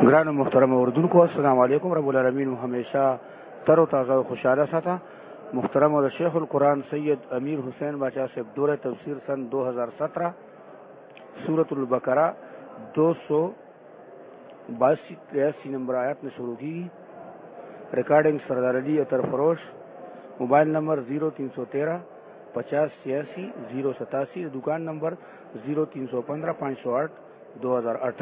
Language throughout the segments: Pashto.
گران محترم اردوونکو السلام علیکم رب العالمین ہمیشہ تر و تازہ و خوشحالہ ساتھ محترم اور شیخ القرآن سید امیر حسین باچا سے دور تفسیر سن 2017 سورۃ البقرہ 282 نمبر آیات میں شروع کی. ریکارڈنگ سردار علی اطہر فروش. موبائل نمبر 0313 5086 087. دکان نمبر 0315 508 2008.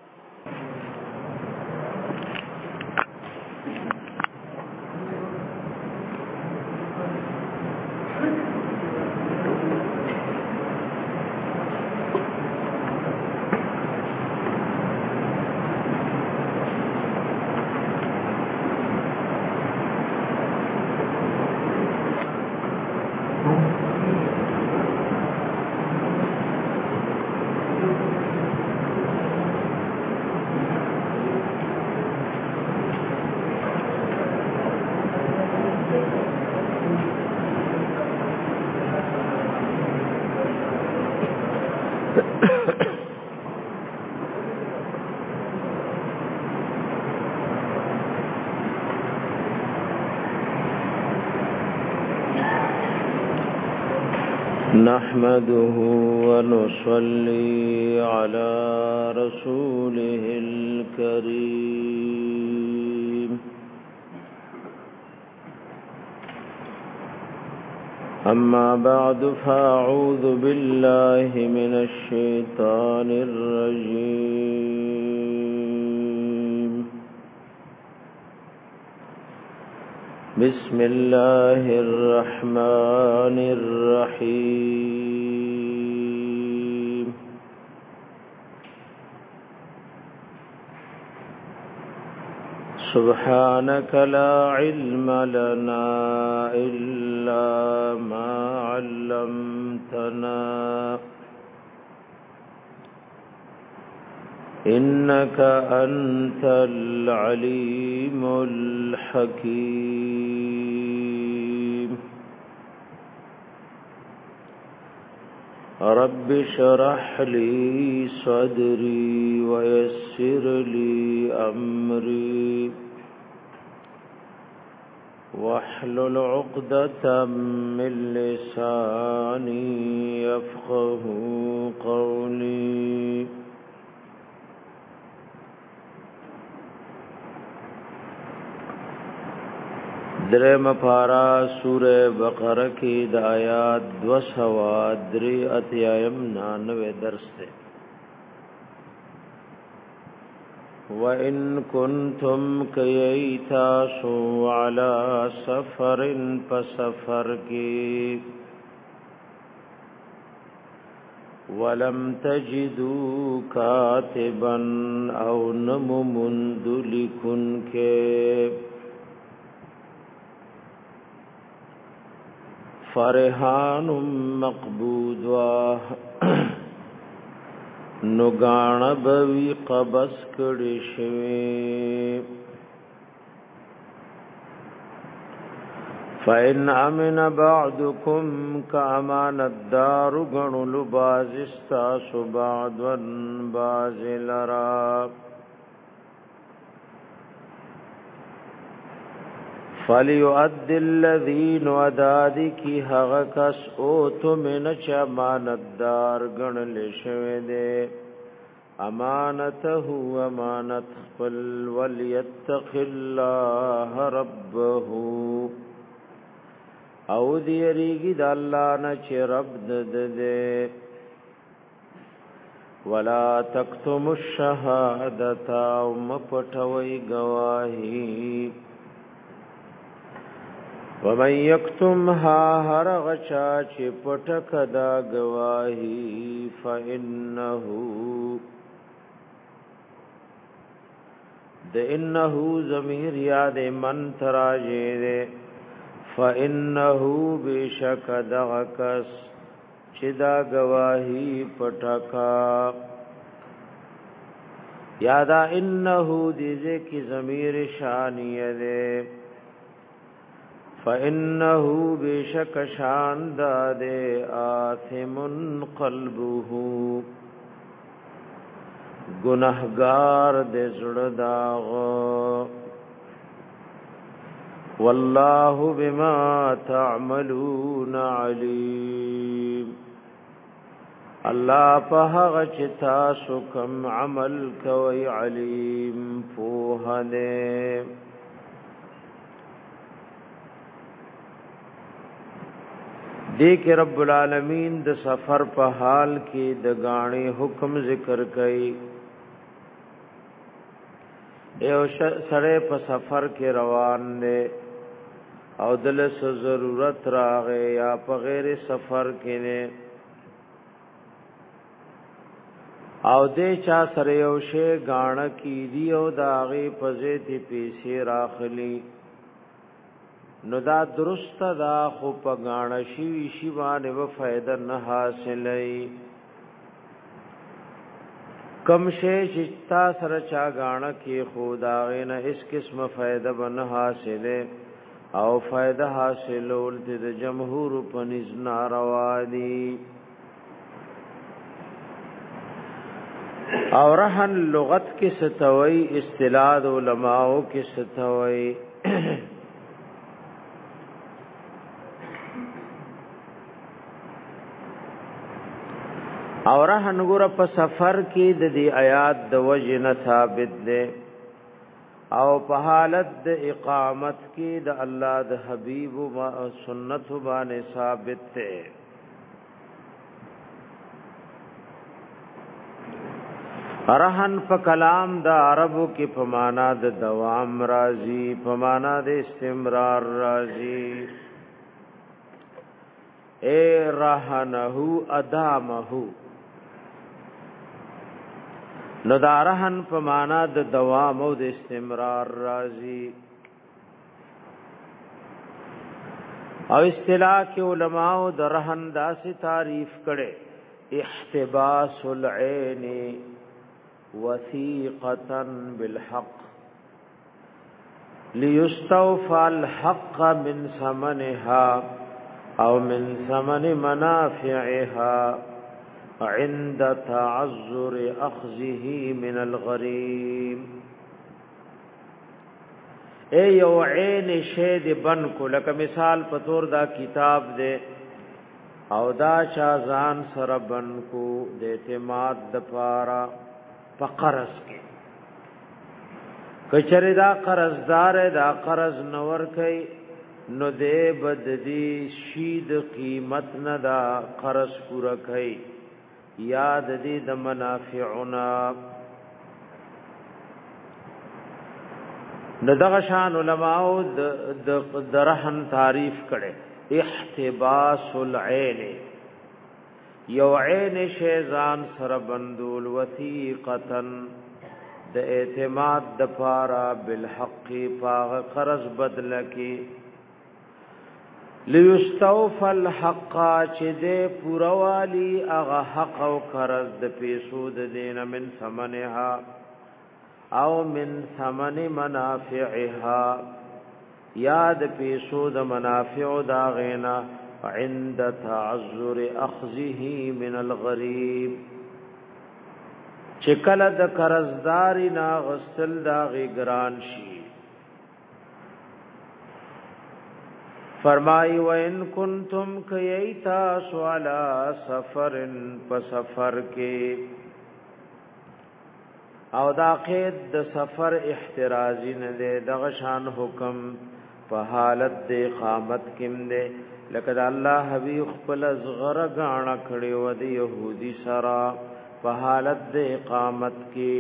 نحمده ونصلي على رسوله الكريم. أما بعد فأعوذ بالله من الشيطان الرجيم. بسم الله الرحمن الرحيم. سبحانك لا علم لنا إلا ما علمتنا إنك أنت العليم الحكيم. رب اشرح لي صدري ويسر لي أمري واحلل عقدة من لساني يفقه قولي. درم پارا سورہ بقرہ کی د آیات 293 درس تے. وَإِن كُنتُمْ كَيَيْتَاسُوا عَلَى سَفَرٍ فَسَفَرْ کی وَلَمْ تَجِدُوا كَاتِبًا أَوْ نَمُمُنْدُ لِكُنْ کے فرحان مقبوضا نگان بوی قبض کړي شوی. فإن امن بعضكم كأمانت دار غنل بازستا بعضا باز لرا فَلْيُؤَدِّ الَّذِينَ وَدَادِ کی هغه کس اوتو من چمانتدار گنل شوه دے امانته امانت خپل وليتق الله ربه او دیریږي د الله نه چې رب دې ولا تکتم الشهادة مپټوي گواهی. ومن یکتمها هر غچا چې پټک دا گواهی فإنه ضمیر یاد من تراجه ده فإنه بشک دغکس چې دا گواهی پټکا یادا انه دیزه کی ضمیر شانیه ده فإنه بشک شان داده آثم قلبه گناہگار دے زړه داغ والله بما تعملون علیم الله په هغه چې تاسو کوم عمل کوي علیم پوهنه دې کې رب العالمین د سفر په حال کې د غاڼې حکم ذکر کړي یو سره په سفر کې روان دي او دل څه ضرورت راغی یا په غیر سفر کې نه او دې چا سره یو شی غاڼه کې دی او داغه په زیتی پیسې راخلی نو دا درست دا خو په غاڼه شي باندې و فائدہ نه حاصلې کم شی چې تا سره چا غاڼه کې خدا غنه اس قسم فائدہ بنه حاصله او فائدہ حاصلول د جمهور په نس ناروا دي او رهن لغت کې ستوي اصطلاح علماء کې ستوي او رهن ګور په سفر کې د دې آیات د وجه نه ثابت ده او په حالت د اقامت کې د الله د حبيب او سنت باندې ثابت ده رهن په کلام د عربو کې په معنا د دوام راځي په معنا د استمرار راځي اے رهنه ادامه نو دا رهن په معنا د دوام او د استمرار راځي او اصطلاح کې علماء د رهن داسې تعریف کړي احتباس العين وثيقة بالحق ليستوفى الحق من ثمنها او من ثمن منافعها عند تعذر اخذه من الغريم اے یو عین شید بن کو لکه مثال پتور دا کتاب دے او دا شازان سر بن کو د اعتماد د پارا پقرض کې کچره دا قرضدار دا قرض نور کوي نو دې بددي شید قیمت نه دا قرض پورا کوي یاد دې د منافعنا دغه شان علماء د رهن تعریف کړي احتباس العين یو عین شیزان سر بندول وثیقتن د اعتماد د پارا بالحق پاغ قرض بدل کی لیستوف الحق چې دې پوروالی اغه حق او قرض د پیسو د دین من ثمنها او من ثمن منافعها یاد پیسو د منافع دا غینا عند تعذر اخذه من الغریب چکل د قرضداري نا غسل دا غی گران شي فرمای وان کنتم کیتا سوالا سفرن پسفر کې او دا قید د سفر احترازی نه ده دغه شان حکم په حالت د اقامت کې ده لکه الله حبیب خپل صغر غاڼه کړي و د يهودي سرا په حالت د اقامت کې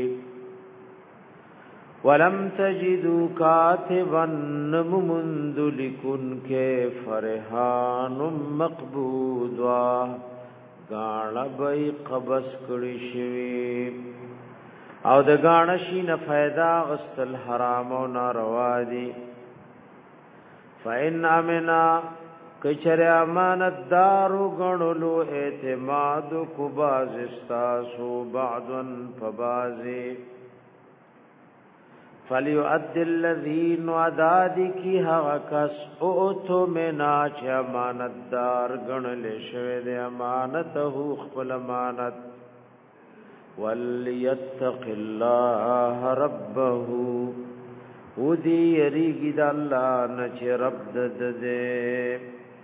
ولم تجدوا كاتبا ممندلكن کې فرحان مقبوضا غاڼه به قبض کړي شوی او د غاڼه شي نه फायदा غسل حرام او ناروا دي فإن امنا کچره امانت دارو غنلو اعتماد کو باز استاسو بعضن فبازی فلیؤدی الذین وعداد کی هغه کس اوتو منا چ امانت دار غنل شوی د امانت هو خپل امانت وليتق الله ربه ودي یریږي د الله نه چې رب دې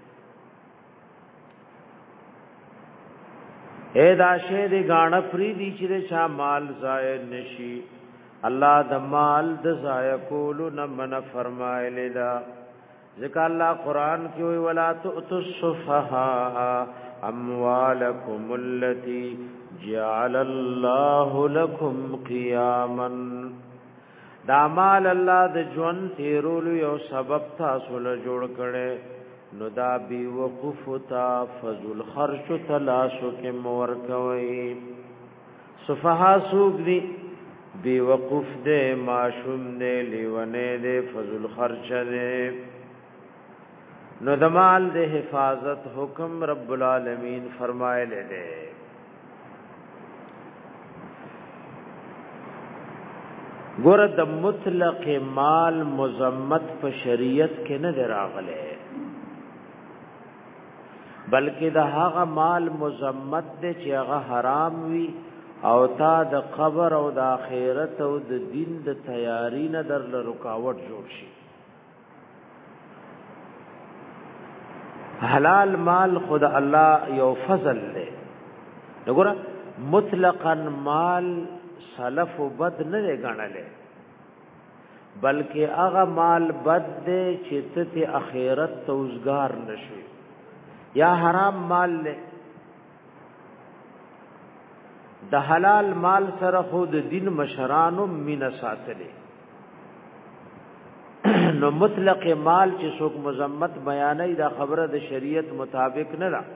اے دا شه دې غاڼه پری دي چې شا مال ضایع نشي الله د مال د ضایع کولو نه من فرمایلی دا ذکر الله قران کې وی ولا تؤتوا السفهاء اموالکم التي جعل الله لكم قياما دا مال الله د ژوند تیرولو یو سبب تاسو له جوړ کړي نو دا بي وقوف تا فضل خرج تلاشو کې مور کوي سفها سوق دي بي وقوف دې معشوم دې لیونه دې فضل خرج دې نو د مال د حفاظت حکم رب العالمین فرمایله دې ګور د مطلق مال مزمت په شریعت کې نه راغله بلکې د هغه مال مزمت دې چې هغه حرام وي او تا د قبر او د آخرت او د دین د تیاری نه در رکاوټ جوړ شي حلال مال خود الله یو فضل دی وګوره مطلقاً مال سلف و بد نه غنله بلکې هغه مال بد دی چې ته اخرت توزګار نشي یا حرام مال له د حلال مال سره خود دین مشرانو مين ساتلې نو مطلق مال چې څوک مزمت بیانې دا خبره د شریعت مطابق نه ده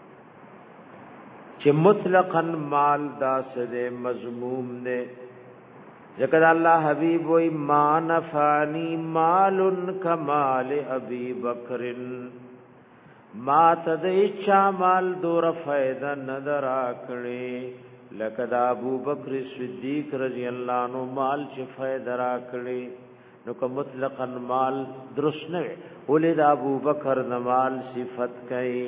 چې مطلقاً مال دا سره مذموم نه ذکر الله حبیب وی ما نفعنی مال کمال ابي بکر ما تدې چا مال دور فائدہ نظر اکړي لکه دا ابو بکر صدیق رضی الله عنه مال چې فائدہ را کړي نو کوم مطلقاً مال درست نه ولید ابو بکر نمال صفت کئ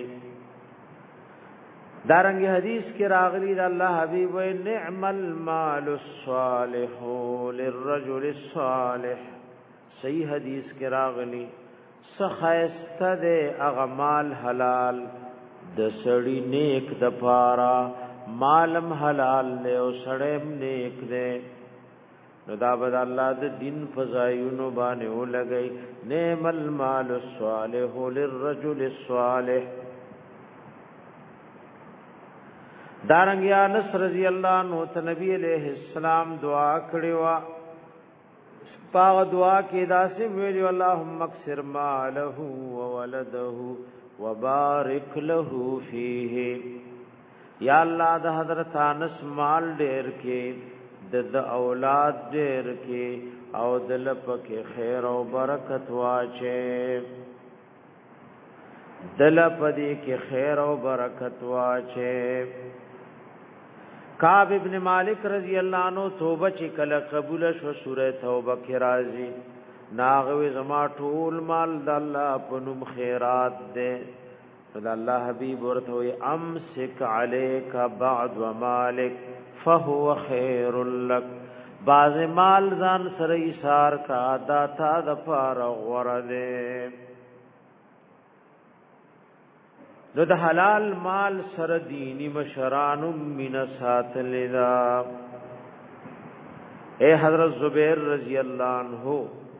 دارنګ حدیث کې راغلی د الله حبیب و نعم المال الصالح للرجل الصالح صحیح حدیث کې راغلی سخایسته د اغمال حلال د سړی نیک د پارا مالم حلال له او سړیم نیک ده نو دا بد الله د دین فزایونو باندې ولګي نعم المال الصالح للرجل الصالح دارنګ انس رضی الله عنه ته نبی علیہ السلام دعا کړې وا پاغ دعا کې داسې ویلو اللهم اکثر ماله وولده وبارک له فيه یا الله د حضرت انس مال ډېر کې د اولاد ډېر کې او دل پکې خیر او برکت واچې دل پدې کې خیر او برکت واچې کعب ابن مالک رضی الله عنه توبه چې کله قبول شو سوره توبه کې راځي ناغوي زما ټول مال د الله په نوم خیرات ده د الله حبيب ورته وي امسك عليك بعض ومالك فهو خير لك باز مال ځان سره ایثار کا داتا د پار غورده نو د حلال مال سره دینی مشران من ساتل ذا اے حضرت زبیر رضی اللہ عنہ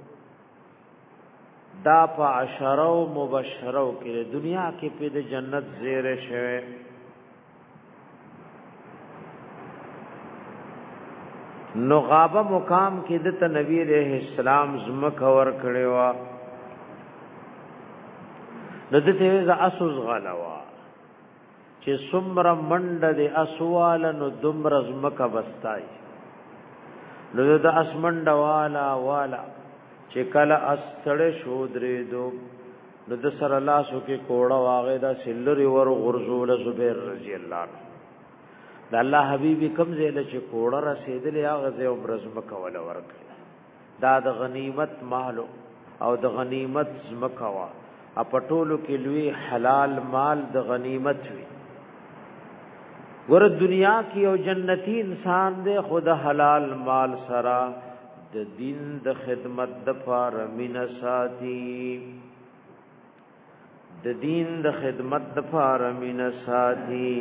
دا په عشرو مبشرو کې دنیا کې په د جنت زیره شوه نو غابه مقام کې د نبی عليه السلام زمکه ور کړي وا نو د ته ز اسوس غلوا چې سمر منډه د اسوال نو دمر زمکه بستای نو د اسمنډه والا چې کله استړې شو درې دو نو د سر الله سو کې کوړه واغې دا سلري ور غرزول زبیر رضی الله عنه د الله حبيبي کم زیل چې کوړه رسیدلې هغه زه او برزمکه ولا ورکړه دا د غنیمت مال او د غنیمت زمکه وا اپټولو کې لوی حلال مال د غنیمت وی ګور دنیا کې یو جنتی انسان دې خود حلال مال سرا د دین د خدمت د پاره مینا ساتي د دین د خدمت د پاره مینا ساتي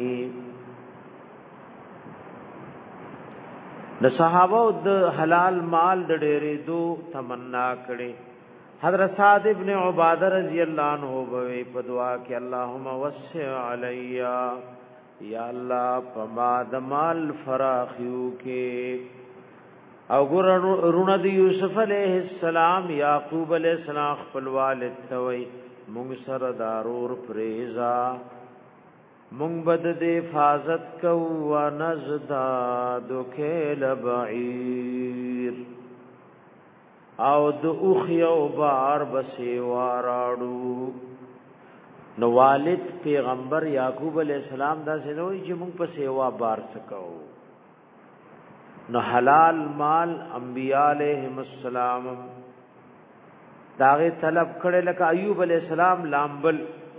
د صحابه د حلال مال د ډېرې دو تمنا کړي حضرت سعد ابن عباده رضی الله عنه وې په دعا کې اللهم وسع علیا یا الله پما د مال فراخیو کې او ګور رونه د یوسف علیہ السلام یعقوب علیہ السلام خپل والد توي مونږ سره دارور پریزا مونږ بد د حفاظت کو و نزدا دوکل بعیر او د اوخیو بار بسی واراړو نو والد پیغمبر یعقوب علیہ السلام دا سنوي چې مونږ په سیوا بار سکو نو حلال مال انبیاء علیہم السلام داغه طلب کړي لکه ایوب علیہ السلام لامبل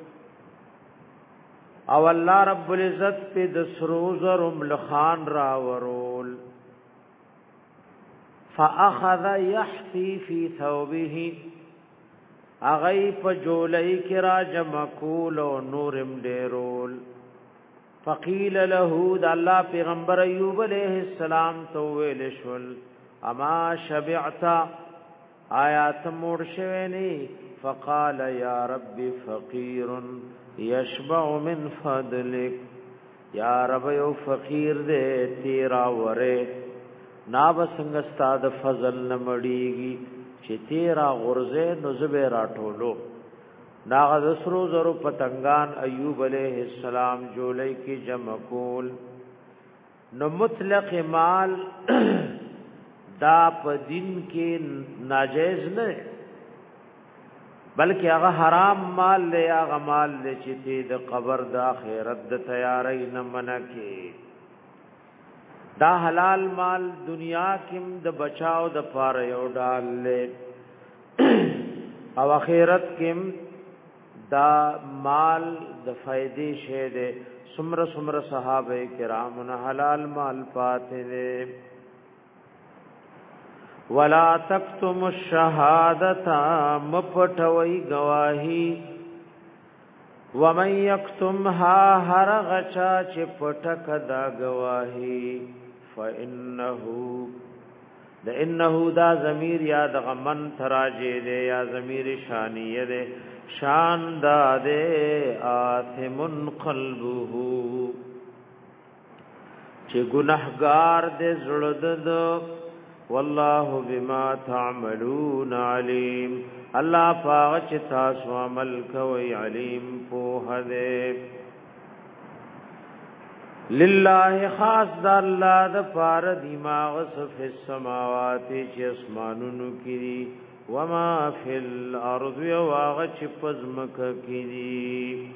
او الله رب العزت په د سروزر ملخان را ورول فاخذ يحثي في ثوبه اغی په جولای کې را جمع کول او نورم ډیرول فقیل له د الله پیغمبر ایوب علیہ السلام تو ویل شول اما شبعت آیات مرشونی فقال یا رب فقیر یشبع من فضلک یا رب یو فقیر دے تیرا وره نا بسنگ استاد فضل نمڑیگی چې تیرا غرزه نزبه راټولو ناغه دسرو زرو پتنگان ایوب علیہ السلام جولای کی جمع کول نو مطلق مال دا په دین کې ناجیز نه بلکې هغه حرام مال له هغه مال له چې د قبر د آخرت د تیاری نه منکه دا حلال مال دنیا کې د بچاو د پاره یو ډال له او آخرت کې دا مال د فائدې شه ده سمره صحابه کرام نه حلال مال پاتې ده ولا تکتم الشهادت مپټوي گواہی ومن یکتمها هر غچا چې پټک دا گواہی فانه دا ضمیر یا د غمن تراجه ده یا ضمیر شانیه ده شان دا ده آثم قلبه چې ګناهګار دې زړه والله بما تعملون علیم الله پاک چې تاسو عمل کوي علیم په هده لله خاص د الله د پار دماغ صف السماوات چې اسمانونو کې وما فی الارض واغ چې پزمک کې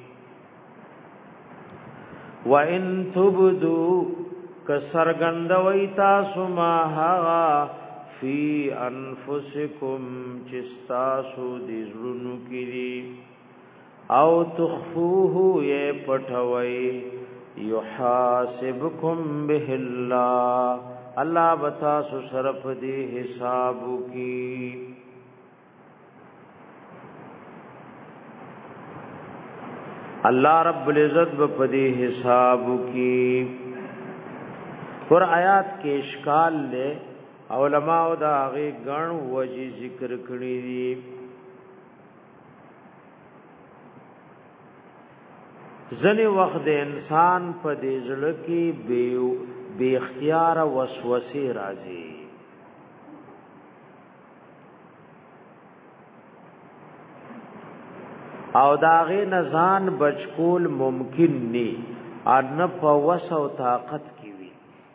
وان تبدو کسرګند وای تاسو ما ها فی انفسکم چستاسو دې زړونو کې او تخفوه یې پټوي یحاسبکم به الله الله بتا سو صرف دې حساب کی الله رب العزت په دې حساب کی پر آیات کې اشکال له علماء دا غي غن وجي ذکر کړی دي ځنې وخت د انسان په دې ځل کې بے اختیار وسوسه راځي او داغه نزان بچکول ممکن ني ان په وسو طاقت کې وي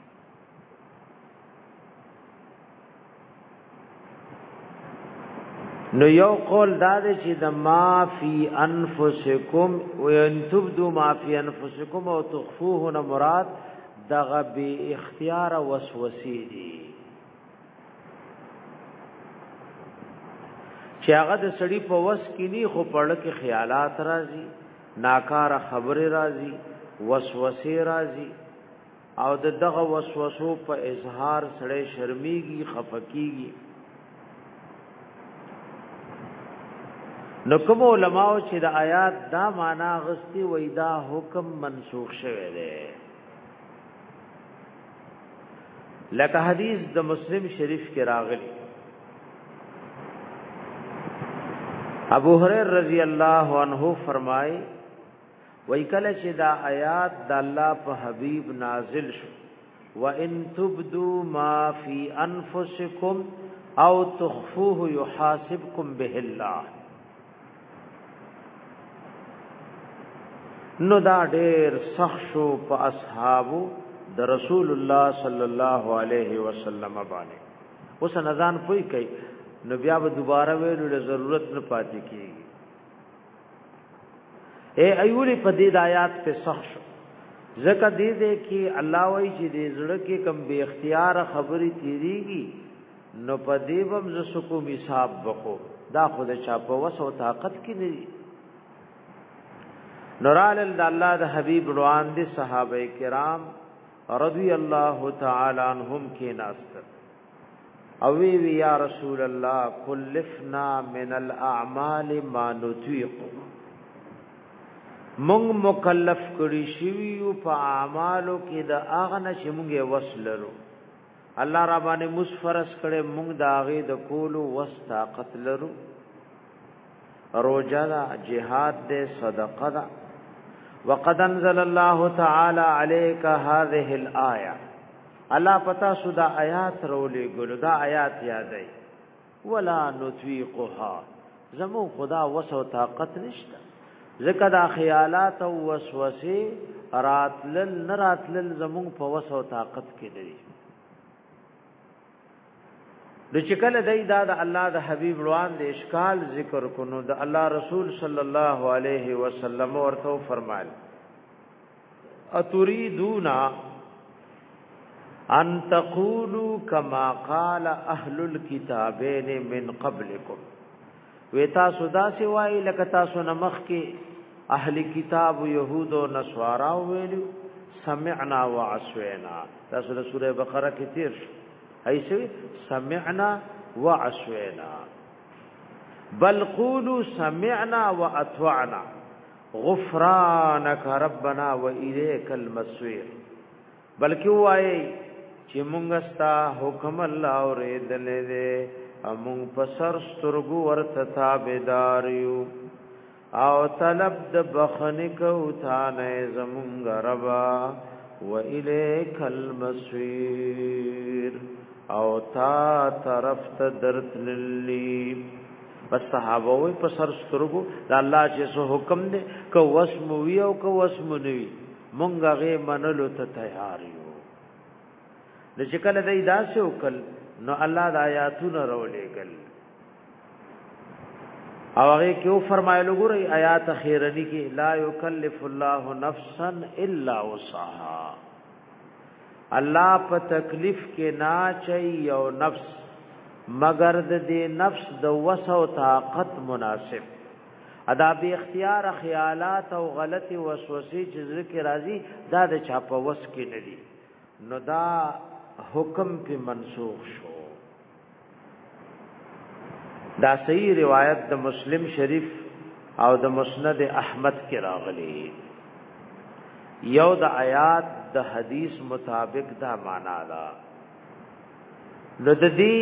نو یو قول دا دی چې د ما فی انفسکم و ان تبدو ما فی انفسکم او تخفوه نه مراد دغه به اختیار وسوسه دي چې هغه د سړی په وس کې نه خو پړل کې خیالات راځي ناکاره خبره راځي وسوسه راځي او دغه وسوسو په اظهار سره شرمېږي خفقيږي. نو کوم علماء چې د آیات دا معنا غستی وای دا حکم منسوخ شوی دی، لکه حدیث د مسلم شریف کې راغلی ابو هريره رضی الله عنه فرمای وای کله چې دا آیات د الله په حبیب نازل شو وان تبدوا ما فی انفسکم او تخفوه یحاسبکم به الله، نو دا ډېر سخت شو په اصحابو د رسول الله صلی الله علیه وسلم باندې. اوس نزان پوي کوي نو بیا به دوباره ویلو له ضرورت نه پاتې کیږي. اے ایولی په دې آیات په سخت شو ځکه دې کې الله وایي چې دې زړه کې کم به اختیار خبري تیریږي نو په دې بم ز سکو حساب وکړو، دا خود چا په وس او طاقت کې نه. نورال د الله د حبیب روان دي صحابه کرام رضی الله تعالی عنهم کې ناستر او وی یا رسول الله کلفنا من الاعمال ما نطيق، مونږ مکلف کړي شوی په اعمالو کې د اغنه چې مونږه وسلرو. الله را باندې مسفرس کړي مونږ د اغه د کولو واستاقت لرو. روزه دا جهاد دې صدقه دا. وقد انزل الله تعالى عليك هذه الايه، الله پتا سودا آیات رولې ګلو دا آیات یادای ولا نطيقها، زمو خدا وسو طاقت نشته ځکه دا خیالات او وسوسه راتلل نراتلل زمو په وسو طاقت کې دي. د چکل دای دا د الله د حبیب روان د اشکال ذکر کونو د الله رسول صلی الله علیه وسلم ورته فرمایل اتريدون ان تقولوا كما قال اهل الكتابين من قبلكم، وتا سودا سی وای لکه تاسو نمخ کې اهل کتاب يهود او نصارا ویلو سمعنا وعصينا. تاسو د سوره بقره کې تیر ایسوی سمعنا وعصينا، بل قولوا سمعنا واطعنا غفرانك ربنا والیک المصير، بلکې وایي چې مونږ ستا حکم الله اورېدلې دې مونږ په سر سترګو ورته تابعدار یو او طلب د بخنه کو تا نه زمونږ ربا والیک المصير، او تا طرف ته درتللی. بس صحابه وي په سر سترګو د الله چې سو حکم دې کو وسم وی او کو وسم نوي مونږه غي منلو ته تیار یو. د شکل دې داسې وکړ نو الله د آیاتونو رولېګل او هغه کې او فرمایلو ګورې آیات اخیرنی کې لا یکلف الله نفسا الا وسعها، الله په تکلیف کې نا چي او نفس مگر د دې نفس د وس او طاقت مناسب. ادا به اختیار خیالات او غلطي وسوسې چې ذکر راځي دا د چا په وس کې نه دي، نو دا حکم په منسوخ شو. دا صحیح روایت د مسلم شریف او د مسند احمد کې راغلي. یو د آیات د حدیث مطابق دا معنا ده، نو د دې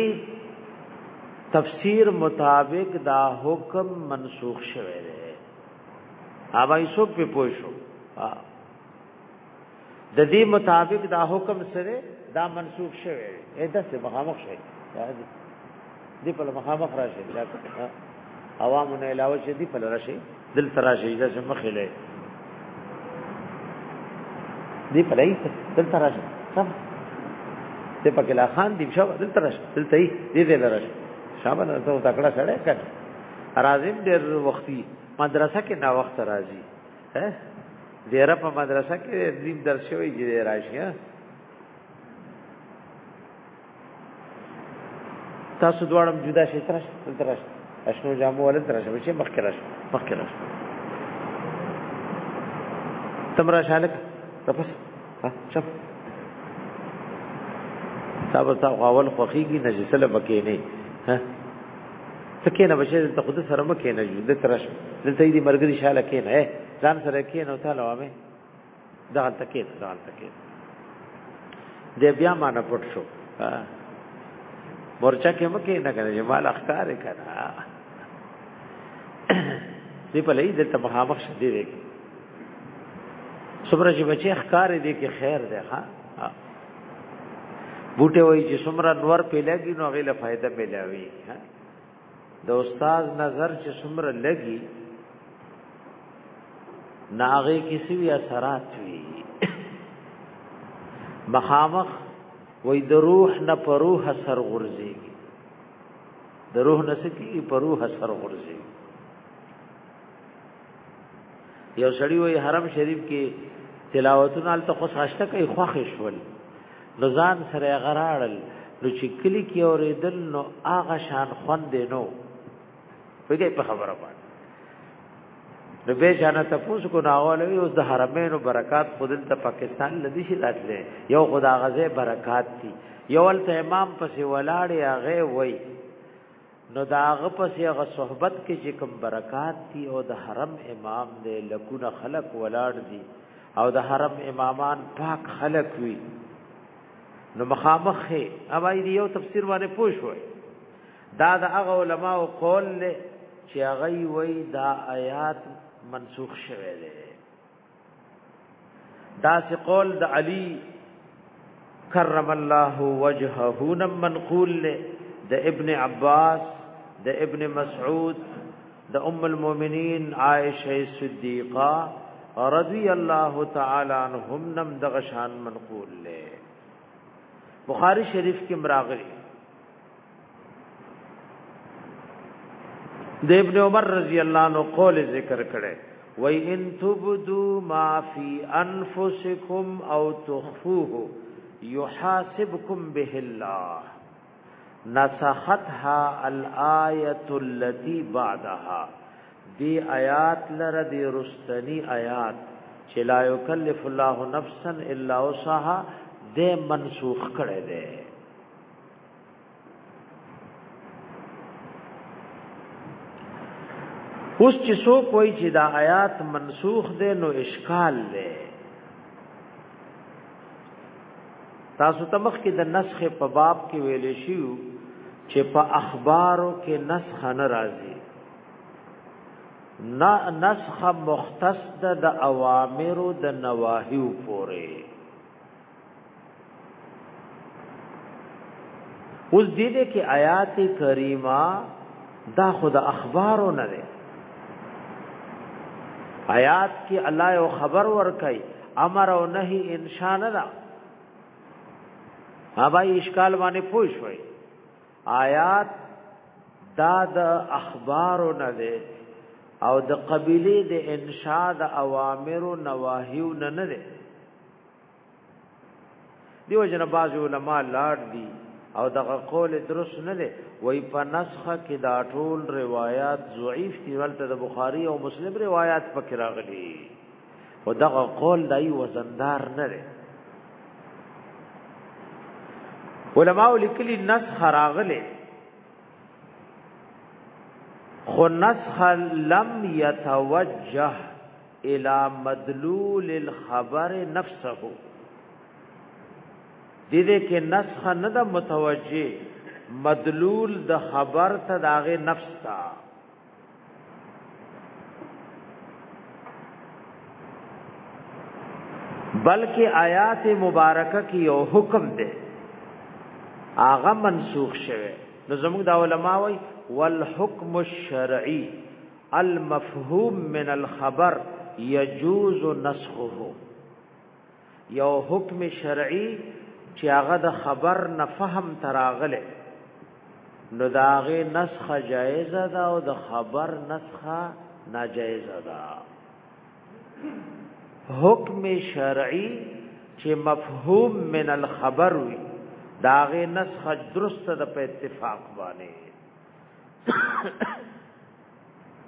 تفسیر مطابق دا حکم منسوخ شوه دی. اوبای سو په پوښو د دې مطابق دا حکم سره دا منسوخ شوه دی. اته څه مخامخ شي دې په مخامخ راشي عوامونه علاوه چې دې په راشي دل تراشي چې مخېله دې په لای دل تراشي سم دې په کلا خان دې شو دل تراشي دل ته دې لراشي شابه نه ته تکړه سره کړ راځم ډېر وختي مدرسه کې نا وخت راځي ډېر په مدرسه کې دې درس شوی چې راشي. تاسو دواړم جدا شي ترش اشنو جامو ول ترش چې مخکرش تمرا شالک تپس شپ تاسو اول خوخيږي نجسله بکې نه ها تکې نه بشه ته خود سره مکې نه د ترش دلته دې مرګري شاله کې نه ځان سره کې نه تعالی وامه دا تکې دې بیا ما نه پټ شو مورچا کې مکې نه کنه جمال اختار کړه دې په لې د تمخامخ شدي دې صبر چې بچي اخکار دې کې خیر ده ها بوټه وای چې څومره نور په لګي نو غیله فائدہ ملاوي ها د استاد نظر چې څومره لګي ناغه کسی وی اثرات وی مخامخ وای د روح نه پر روح اثر غورځي د روح نه سکی پر روح اثر غورځي یو سړی وای حرم شریف کې تلاوتونه ال ته خو خاشته کوي خوخه شول لزان سره غراړل نو چې کلی کې اورېدل نو هغه شان خوند نو وګي په خبره باندې نو به جنا تاسو کو ناوالوي اوس د حرمینو برکات خودل ته پاکستان لدی شي راتله یو خدا غزه برکات دي یو ول ته امام پسې ولاړی هغه وای نو داغه پسې هغه صحبت کې چې کوم برکات دي او د حرم امام دې لکونه خلق ولاړ دي او د حرم امامان پاک خلق وي نو مخامخه اوبای دی یو تفسیر باندې پوښوي دا د هغه علماء قول له چې هغه وی دا آیات منسوخ شوه دي دا سی قول د علی کرم الله وجهه نم منقول له د ابن عباس د ابن مسعود د ام المؤمنین عائشه صدیقہ رضی الله تعالی عنهم نم دغشان منقول له بخاری شریف کې مراغلی د ابن عمر رضی الله عنه قول ذکر کړي وای ان تبدو ما فی انفسکم او تخفوه یحاسبکم به الله نسختها الآیه التي بعدها دی آیات لره دی رستنی آیات چې لا یکلف الله نفسا الا وسعها دے منسوخ کړي دے اوس چې سو کوئی چې دا آیات منسوخ دے نو اشکال دے تاسو تمخ کې د نسخ په باب کې ویلې شو چې په اخبارو کې نسخ نه راځي نسخ مختص د اوامر د نواهی پورې اوس دې کې آیات کریمه دا خود اخبارو نه ده آیات کې الله یو خبر ورکي امر او نهي انشاء نه ده هاوی اشکال باندې پوښوي آیات دا د اخبارو نه ده او د قبيله د انشاء د اوامر او نواهي نه نه ده دیو جن باز علماء لاړ دي او دغه قول درست نه دی وای په نسخه کې دا ټول روایت ضعیف دي ولته د بخاری او مسلم روایت پکې راغلي او دغه قول دای وزندار نه دی علماء لیکلي نسخ راغلي خو نسخ لم يتوجه الى مدلول الخبر نفسه دې کې نسخ نه د متوجه مدلول د خبر ته داغه نفس تا بلکې آیات مبارکه کې یو حکم دی هغه منسوخ شوه نو زموږ د علماء وای والحکم الشرعي المفهوم من الخبر يجوز نسخه یو حکم شرعي چې هغه د خبر نه فهم تراغله نو داغه نسخ جایزه ده او د خبر نسخ ناجایزه ده حکم شرعي چې مفهوم من الخبر وي داغه نسخ درست ده په اتفاق باندې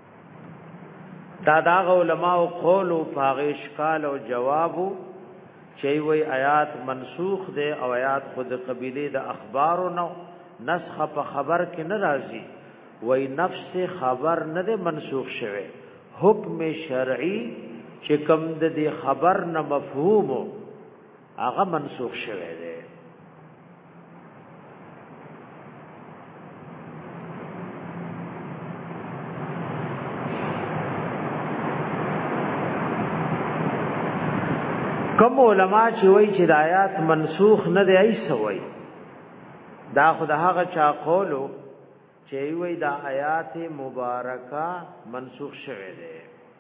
دا علماء قول او اشکال او جواب چې وی آیات منسوخ ده او آیات خود قبیله د اخبارو نو نسخ په خبر کې ناراضي وی نفس خبر نه ده منسوخ شوه حکم شرعي چې کوم د دې خبر نه مفهوم هغه منسوخ شوه ده کوم علما چې وایي چې آیات منسوخ نه دی ایسوي دا خدای هغه چا قولو چې وایي دا آیات مبارکه منسوخ شوه دي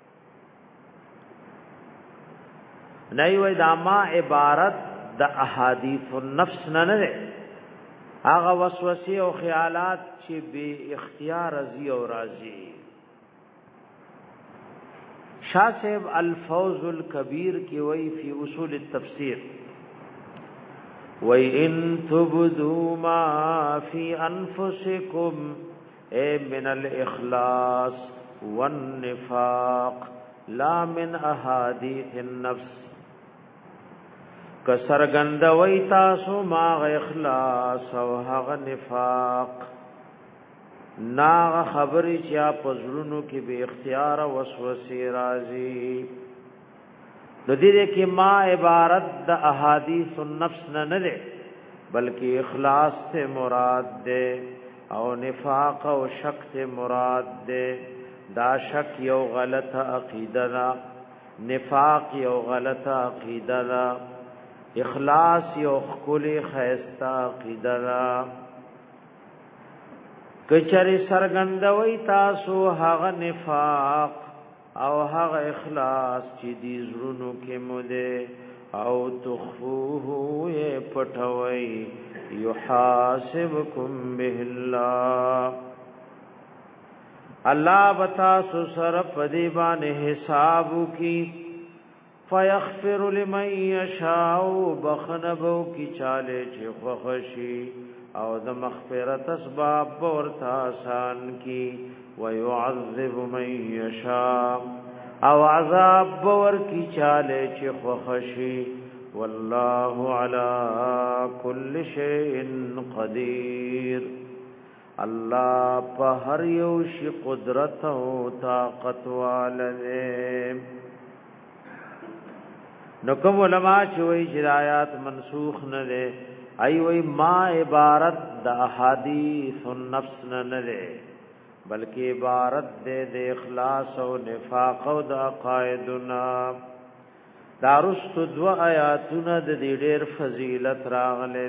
نه وایي دا ما عبارت د احادیث النفس نه نه هغه وسوسه او خیالات چې به اختیار ازي او راضي شاہ صاحب الفوز الكبیر کی وی فی اصول التفسیر وی ان تبدوا ما فی انفسکم اے من الاخلاص والنفاق لا من احادیث النفس کسرگند وی تاسو ما اخلاص و حق نفاق نا خبرې چې په زړونو کې به اختیار او وسوسه راځي نو دې کې ما عبارت د احادیث النفس نه نه بلکې اخلاص سے مراد ده او نفاق او شک سے مراد ده دا شک یو غلطه عقیده ده نفاق یو غلطه عقیده ده اخلاص یو خولي خیسته عقیده ده کچری سرګندوي تاسو هغه نفاق او هغه اخلاص چې دې زړونو کې مده او تخفوه یې پټوي يحاسبكم به الله الله بتا سر پدی باندې حساب کی فیغفر لمن یشاء بخنبو کی چاله چې خوشي او د مغفرت اسباب ورته آسان کی ويعذب من یشاء او عذاب ور کی چاله چې خوشي والله على كل شيء قدير الله په هر یو شی قدرت او طاقت والده نو کوم علماء چې وایي چې آیات منسوخ نه ده ای وای ما عبارت د احادیث النفس نه ده بلکې عبارت د اخلاص او نفاق او د عقایدنا دارست دو آیاتونه د دې ډېر فضیلت راغله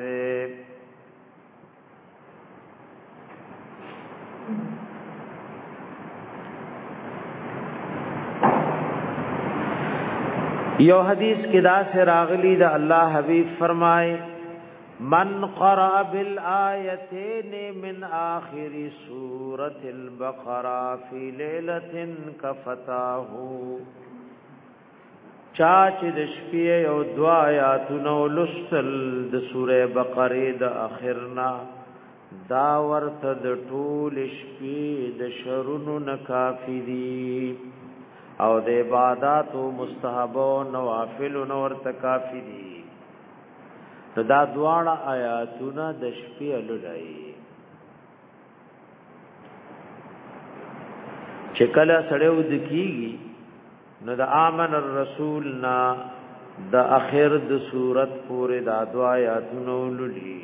یو حدیث کې دا سے راغلی دا اللہ حبیب فرمائے من قرأ بالآیتین من آخر سورة البقرہ فی لیلت کفتاه چاچ د شپې او دعا آیاتونو لستل د سورې بقره د اخرنا دا ورته د ټول شپې د شرونو نکافی دی او د عبادت او مستحب او نوافل نور تکافی دي دا دواړه آیاتونه د شپې لړای چې کله سړیو د کیږي نو د آمن الرسول نا د اخر د صورت پورې د دوا آیاتونه لړي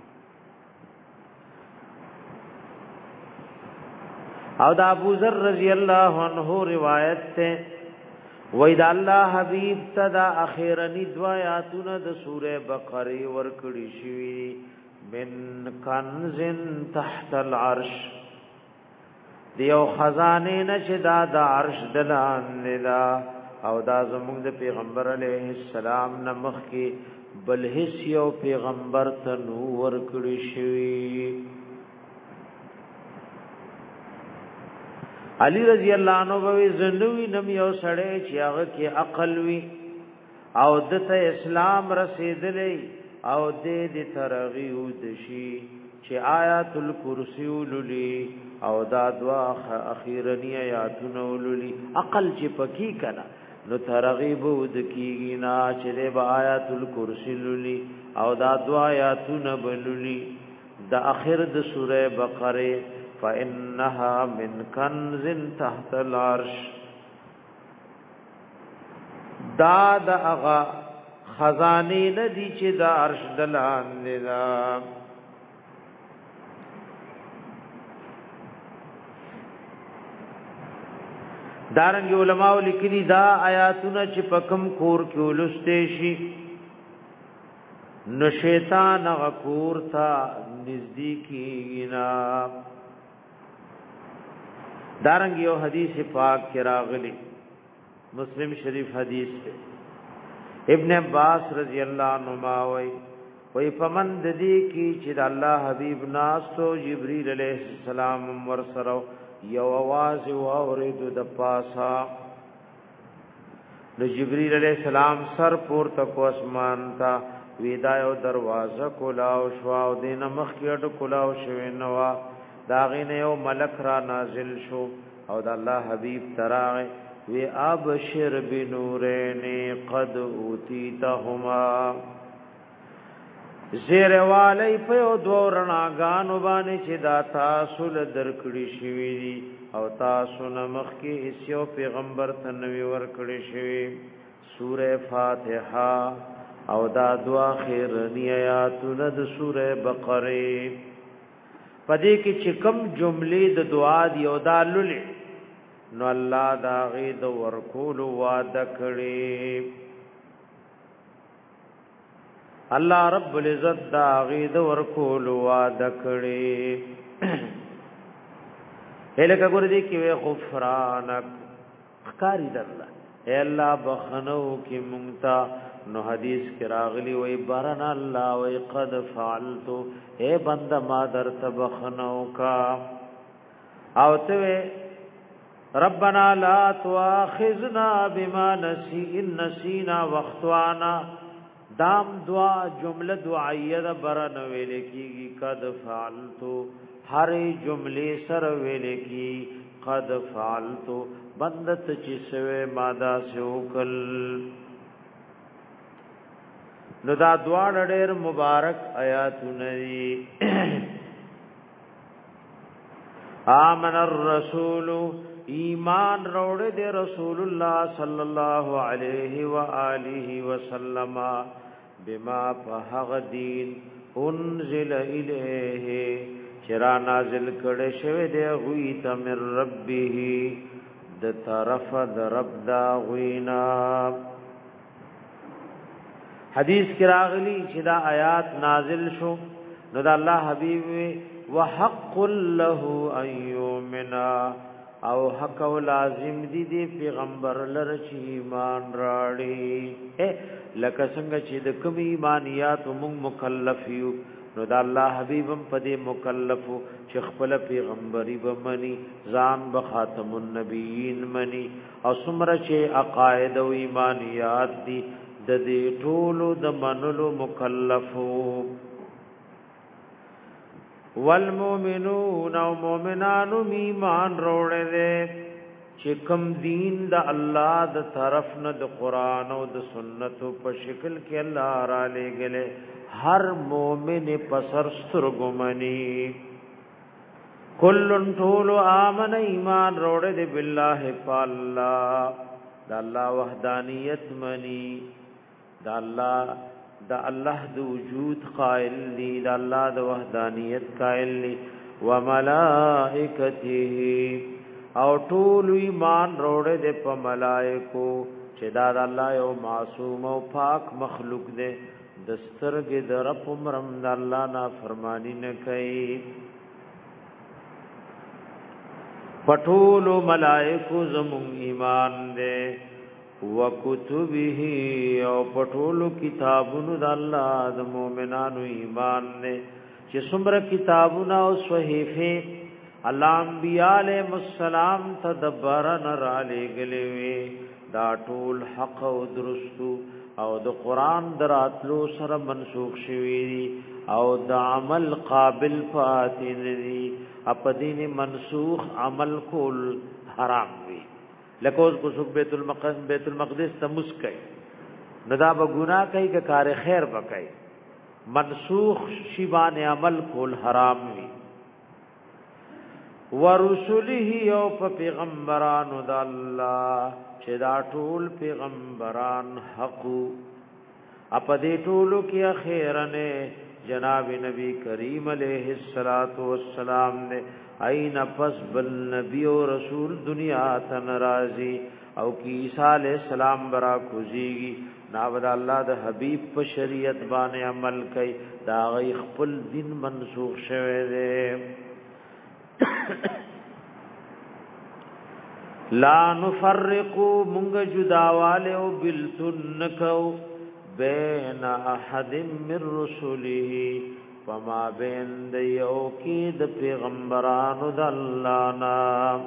او دا ابو ذر رضی اللہ عنہ روایت تے وید اللہ حبیب تدا اخیرنی دوایاتونه د سوره بقره ورکړی شوی من کنز تحت العرش دیو خزانه نشدا د عرش دلان ندا او دا زموږ د پیغمبر علیه السلام نمخ کی بل هیڅ یو پیغمبر ته نو ورکړی شوی علی رضی اللہ عنہ بوی زنوی نم یو سڑے چی آغا کی عقل وی او دتا اسلام رسیدلی او دې ترغیو دشی چی آیات الکرسیو للی او دا دوا اخیرنی آیاتونو للی عقل چی پکی کنا نو ترغیب ود کیږي نا چې د آیات الکرسی للی او دا دوا آیاتونه بللی د اخر د سوره بقره فانها من کنز تحت العرش دا د اغا خزانه ندی چې د عرش دلان دا دارنګ علماء لیکلي دا آیاتونه چې پکم کور کې ولسته شي نو شیطان غکور تا نزدیکی نا دارنګ یو حدیث پاک کې راغلی مسلم شریف حدیث ہے ابن عباس رضی اللہ عنہما وی پمن ددی کی چې الله حبیب ناس تو جبرئیل علیہ السلام ورسره یو आवाज اورید د پاسا نو جبرئیل علیہ السلام سر پور تک اسمان تا ویدایو دروازه کولاو شوا او دین مخ کېټ کولاو شوی نوا داغین یو ملک را نازل شو او د الله حبیب تراغه وی ابشر بنورین قد اوتیتهما زیر والی په دو رڼاګانو باندې چې دا تاسو له درکړی شوی دي او تاسو نمخ کې هیڅ پیغمبر ته نوی ورکړی شوی سوره فاتحه او دا دوا خیر نیاتونه د سوره بقره پدې کې چې کوم جملې د دعا دی او دا لولې نو الله دا غي د ورکول وعده کړی الله رب العزت دا غي د ورکول وعده کړی الکه ګور دې کې غفرانک خکاری درله اے الله بخنو کې مونږ نو حدیث کې راغلی وای بارن الله وای قد فعلت اے بنده ما در تبخنو کا او ته ربنا لا تؤاخذنا بما نسينا واخطانا دام دعا جمله دعائیه برن ویل کیږي قد فعلت هر جمله سره ویل کی قد فعلت بندت چې سوې ماده سوکل نو دا دوار ډېر مبارک آیاتونه دي آمن الرسول ایمان روړ دې رسول الله صلی الله علیه و آله وسلم بما فهغ دین انزل الیه چرا نازل کړه شوی دی غوی تمر ربه د طرف د رب دا غوینا حدیث کی راغلی چې دا آیات نازل شو نو دا الله حبیب وحق له ايومنا او حق او لازم دي پیغمبر لره چې ایمان راړي لکه څنګه چې د کوم ایمانیات موږ مکلف یو نو دا الله حبیبم پدې مکلف چې خپل پیغمبري به مني ځان به خاتم النبیین مني او څومره چې عقاید او ایمانیات دي د دې ټولو د منلو مکلفو والمؤمنون او مؤمنان ایمان وروړي دي چې کوم دین د الله د طرف نه د قران او د سنت په شکل کې الله را لګلې هر مؤمن پسر سترګمني کلن طول امن ایمان وروړي دي بالله پالله د الله وحدانیت منی دا الله د وجود قائل دی دا الله د وحدانیت قائل دی وملائکته او ټول ایمان وروړي د په ملائکو چې دا د الله یو معصوم او پاک مخلوق دی د سترګې د رب عمرم د الله نافرمانی نه کوي پټول ملائکو زمون ایمان دی وکتبه او پټولو کتابونو د الله د مؤمنانو ایمان نه چې څومره کتابونه او صحیفه الله انبیاء علیهم السلام تدبرن را لګلې وي دا ټول حق او درستو او د قران دراتلو سره منسوخ شوی او د عمل قابل فاتن دي اپ دین منسوخ عمل کول حرام وي لکه اوس کو څوک بیت المقدس ته مسکای ندا به ګناه کوي که کار خیر وکړي منسوخ شی باندې عمل کول حرام وي ورسله او پیغمبرانو د الله چې دا ټول پیغمبران حق اپ دې ټولو کې اخیرنه جناب نبی کریم علیہ الصلات والسلام نے اين پس بل نبی او رسول دنیا ته ناراضي او کی عیسی علیہ السلام برا کوزیږي ناود الله د حبیب په شریعت باندې عمل کوي دا غي خپل دین منسوخ شوه دی لا نفرق مونږ جداواله او بلتنکو بین احد من رسله فما بین دیو کی د پیغمبرانو د الله نا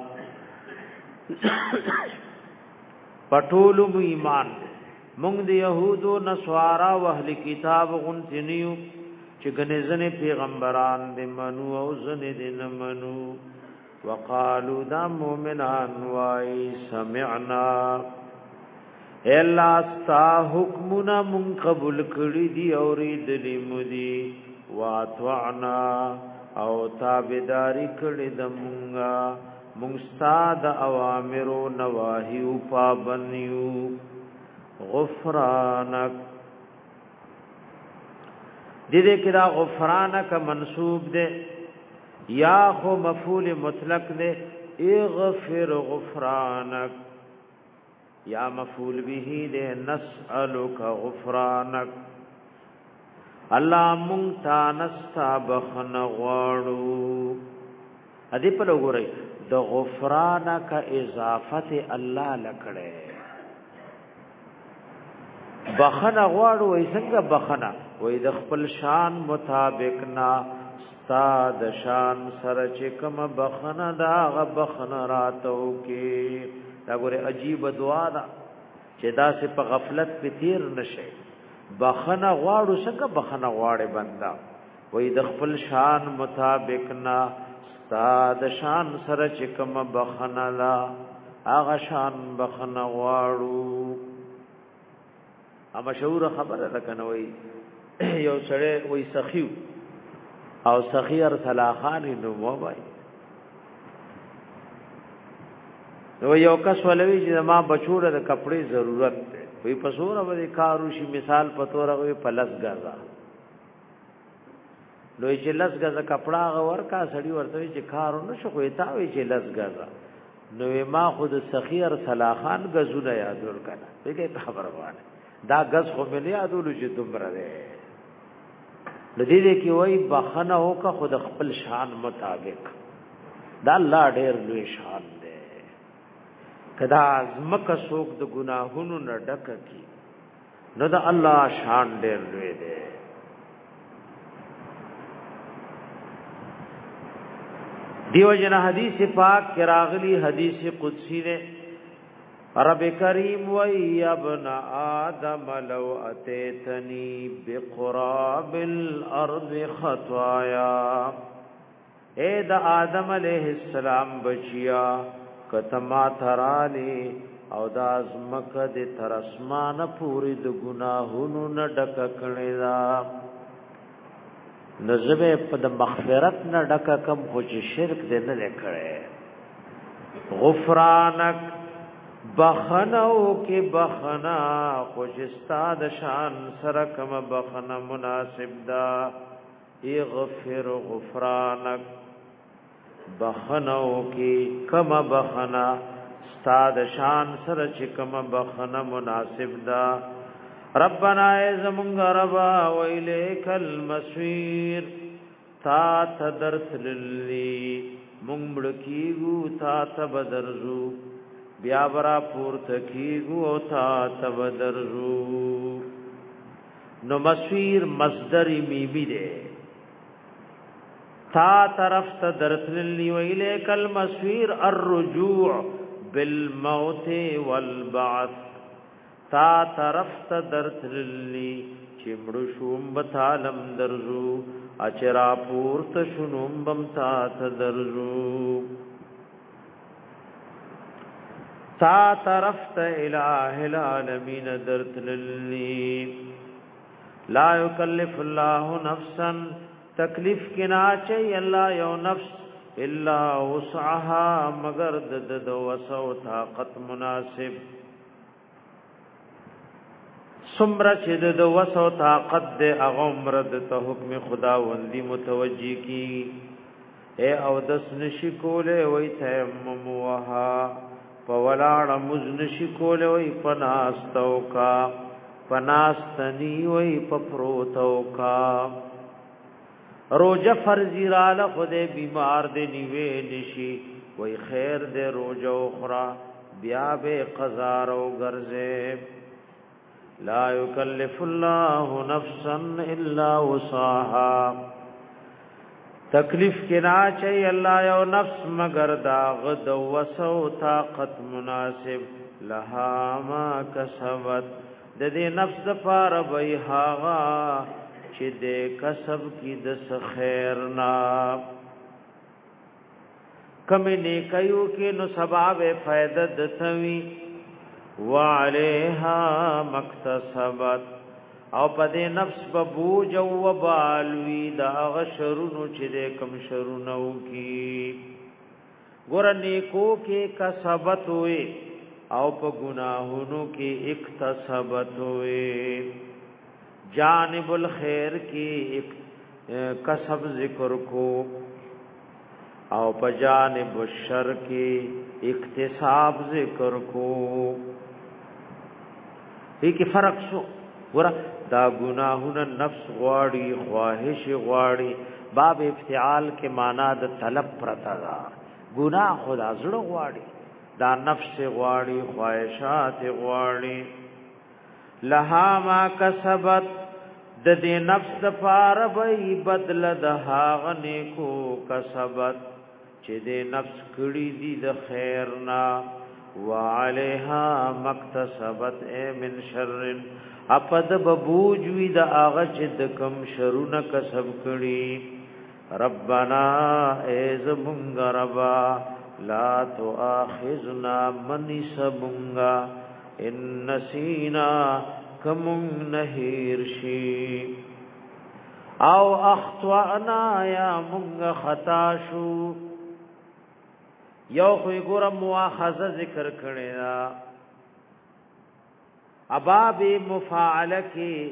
پټول ایمان مونږ د يهودو نصارا او اهل کتاب غنتنیو چې غنځنه پیغمبران د منو او زنه د منو وقالو دا مومنان وای سمعنا الا استا حکمنا من قبول کړي دي او ریدلی مودي واطعنا او تابعداري کړي د مونږه مونږ ستاد اوامر او نواهی او پابندیو غفرانک دې کې دا غفرانک منصوب ده یا خو مفعول مطلق ده اغفر غفرانک یا مفعول به ده نسألک غفرانک الله مونږ تا نستا بخن غواړو ادي په لګوري د غفرانک اضافت الله لکړه بخنه غواړو وای څنګه بخنه وای د خپل شان مطابق نا استاد شان سره چې کوم بخنه دا غ بخنه راتو کې دا ګوره عجیب دعا ده چې دا سه په غفلت په تیر نشي بخنه غواړو څنګه بخنه غواړي بندا وای د خپل شان مطابق نا استاد شان سره چې کوم بخنه لا هغه شان بخنه غواړو ا مشهور خبره ده کنه وای یو سره وای سخیو او سخیر صلاحان نو وای نو یو کس ولوي چې ما بچوړه د کپڑے ضرورت ده وای پسوره به کارو شي مثال پتوره وای پلس غزا لوی چې لس غزا کپڑا غور کا سړی ورته چې کارو نشو کوي تا وای چې لس غزا نو ما خود سخیر صلاحان غزونه یاد ور کنه دغه خبره وانه دا غز خو ملي ادولو چې دومره ده لدې دې کې وای بخنه هوکا خود خپل شان مطابق دا الله ډېر لوی شان ده کدا ازمکه سوق د ګناهونو نه ډک کی نو دا الله شان ډېر لوی ده دیو جن حدیث پاک کې راغلی حدیث قدسی نے رب کریم وی ابن آدم لو اتیتنی بقراب الارض خطایا اے دا آدم علیہ السلام بچیا کتما ترالی او دا ازمک دی ترسمان پوری د گناہونو نڈک کنیدا نزبه په د مغفرت نڈک کم خوچ شرک دی نلکڑے غفرانک بخنو کې بخنا خوش استاد شان سرکم بخنا مناسب دا اغفر غفرانک بخنو کې کما بخنا استاد شان سر چې کما بخنا مناسب دا ربنا ازمنگ ربا ویلیک المسویر تا تدرس للی منگمڑ کیگو تا تبدرزو بیا برا پورت کیگو او تا تبدرزو نو مسویر مصدر میمی دے تا طرف تا درتللی ویلیک المسویر الرجوع بالموت والبعث تا طرف تا درتللی چمڑو شوم بتالم درزو اچرا پورت شنوم بم تا تدرزو تا طرف ته الہ العالمین درتللی لا یکلف الله نفسا تکلیف کنا چي الله یو نفس الا وسعها مگر د وسو طاقت مناسب سمره چې د وسو طاقت د اغمر د حکم خداوندی متوجی کی اے او دس نشی کوله وای تیمم وها پولاړه مز نشی کوله وای پناستو کا پناستنی وای پپروتو کا روزه فرضی را له خدای بیمار دی نیوي نشي وای خیر دې روزه اخرى بیا به قضا رو ګرځي لا یکلف الله نفسا الا وسعها تکلیف کنا چي الله یو نفس مگر دا غد وسو طاقت مناسب لها ما کسبت د دې نفس لپاره وای هاغه چې د کسب کی د خیر نا کمی نیکیو کې نو سبب فائدہ دتوي وعليها مکتسبت او پدې نفس په بوج او وبالوي دا غشرونو چې د کم شرونو کې ګور نیکو کې کسبت وي او په ګناهونو کې اکتسبت وي جانب الخير کی ایک کسب ذکر کو او په جانب الشر کی اکتساب ذکر کو دې کې فرق شو ګور دا گناهونه نفس غواړي خواهش غواړي باب افتعال کې معنا د طلب پرتا دا ګناه خدا زړه غواړي دا نفس غواړي خواهشات غواړي لها ما کسبت د دې نفس د پاره به بدل د هاغه نیکو کسبت چې دې نفس کړي دي د خیر نا وعليها مکتسبت من شر اپد ببوج وی د هغه چې د کم شرونه کسب کړي ربنا ایز مونږ ربا لا تؤاخذنا من سبونگا ان نسینا کمون نهیر شی او اخطوانا یا مونږ خطا شو یو خو ګور مؤاخذه ذکر کړي دا اباب مفاعله کې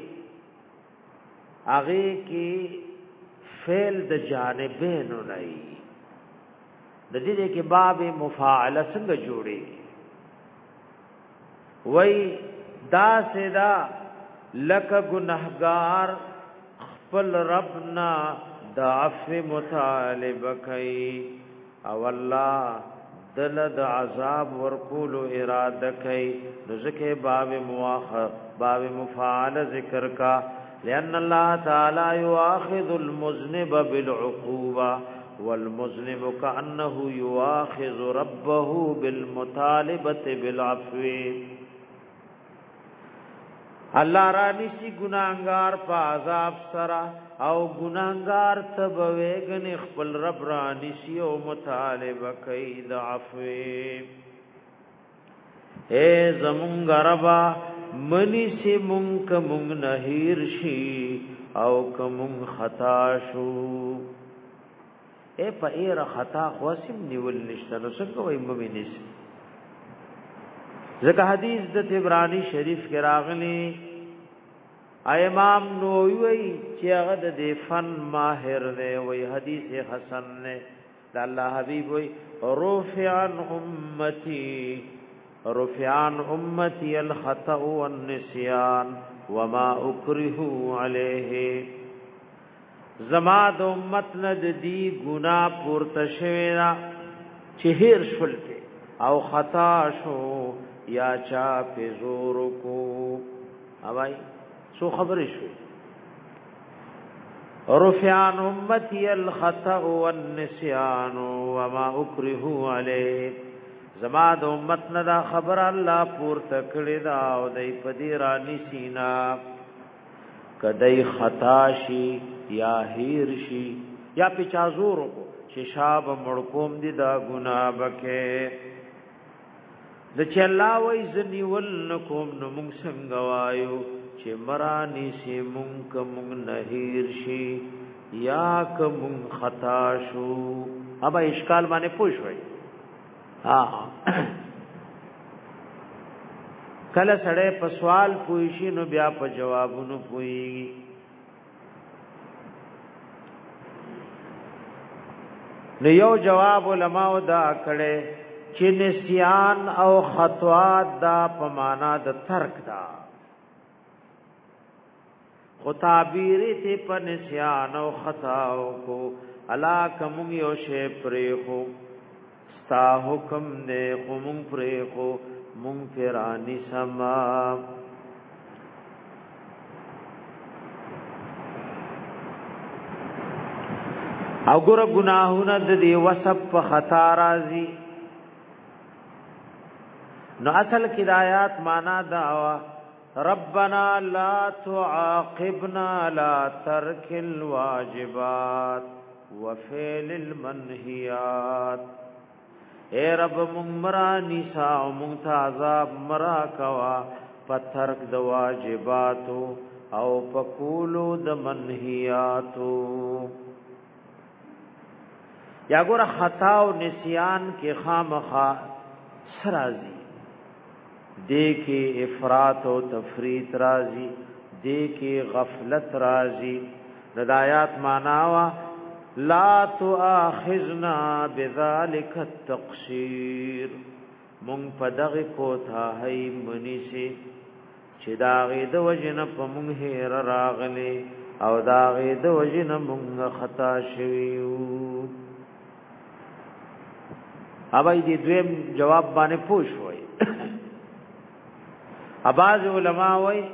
هغه کې فعل د جانبین نه د دې کې باب مفاعله څنګه جوړي وای دا سدا لک گنہگار خپل ربنا د عفو مطالبه کوي او الله دل د عذاب ورکول اراده کوي رزقه باب مفاعل ذکر کا لان الله تعالی یؤاخذ المذنب بالعقوبه والمذنب كانه يؤاخذ ربه بالمطالبه بالعفو الله را نسی گناهگار په عذاب سرا او گناهگار تبویګن خپل رب را نسی او مطالبه کوي د عفو اے زمونږ ربا منی سی مونږ مونږ نهیر شي او کوم خطا شو اے په ایر خطا خواسم نیول نشته نو څنګه وای مې نسی ځکه حدیث د طبرانی شریف کې راغلی امام نووي چې هغه د فن ماهر دی وای حدیث حسن نه د الله حبیب وای رفعان امتی الخطأ والنسيان وما اکرهوا علیه زما د امت نه د دی ګناه پورته شوی را چې هیر شول او خطا شو یا چا په زور کو اوای سو خبرې شو رفعان امتی الخطأ والنسيان وما اکرهوا علیه زما د امت نه دا خبر الله پورته کړی دا او دای پدی رانی سینا کدی خطا شي یا هیر شي یا پچا زور کو چې شاب مړکوم دي دا ګناه بکې د چې الله وای زنی ول نکوم نو مونږ څنګه وایو چې مرانی سی مونږ کوم نهیر شي یا کوم خطا شو ابا اشکال باندې پوښوي کله سړی په سوال پوښی نو بیا په جوابونو پوښي نو یو جواب علماء دا کړي چې نسیان او خطوات دا په معنا د ترک دا خو تعبیر ته په نسیان او خطاو کو الا کوم یو شی پرې خو ستا حکم دې قوم پرې خو مون فرانی سما او ګور گناهونه د دې وسب په خطا راځي نو اصل کې د آیات معنا دا ربنا لا تعاقبنا على ترك الواجبات وفعل المنهيات اے رب ممرا نساء ممتازاب مرا کوا پترک د واجباتو او پکولو د منهیاتو یا ګور خطا او نسیان کې خامخا سرازی دیکھے افراط و تفریط رازی دیکھے غفلت رازی ندایات ماناوا لا تؤاخذنا بذلك التقصير مونږ په دغه کوته هي منی سي چې داغه د وجنه په مونږ هیر راغلي او داغه د وجنه مونږ خطا شویو اوبای دې دویم جواب باندې پوښوي اباظ علماء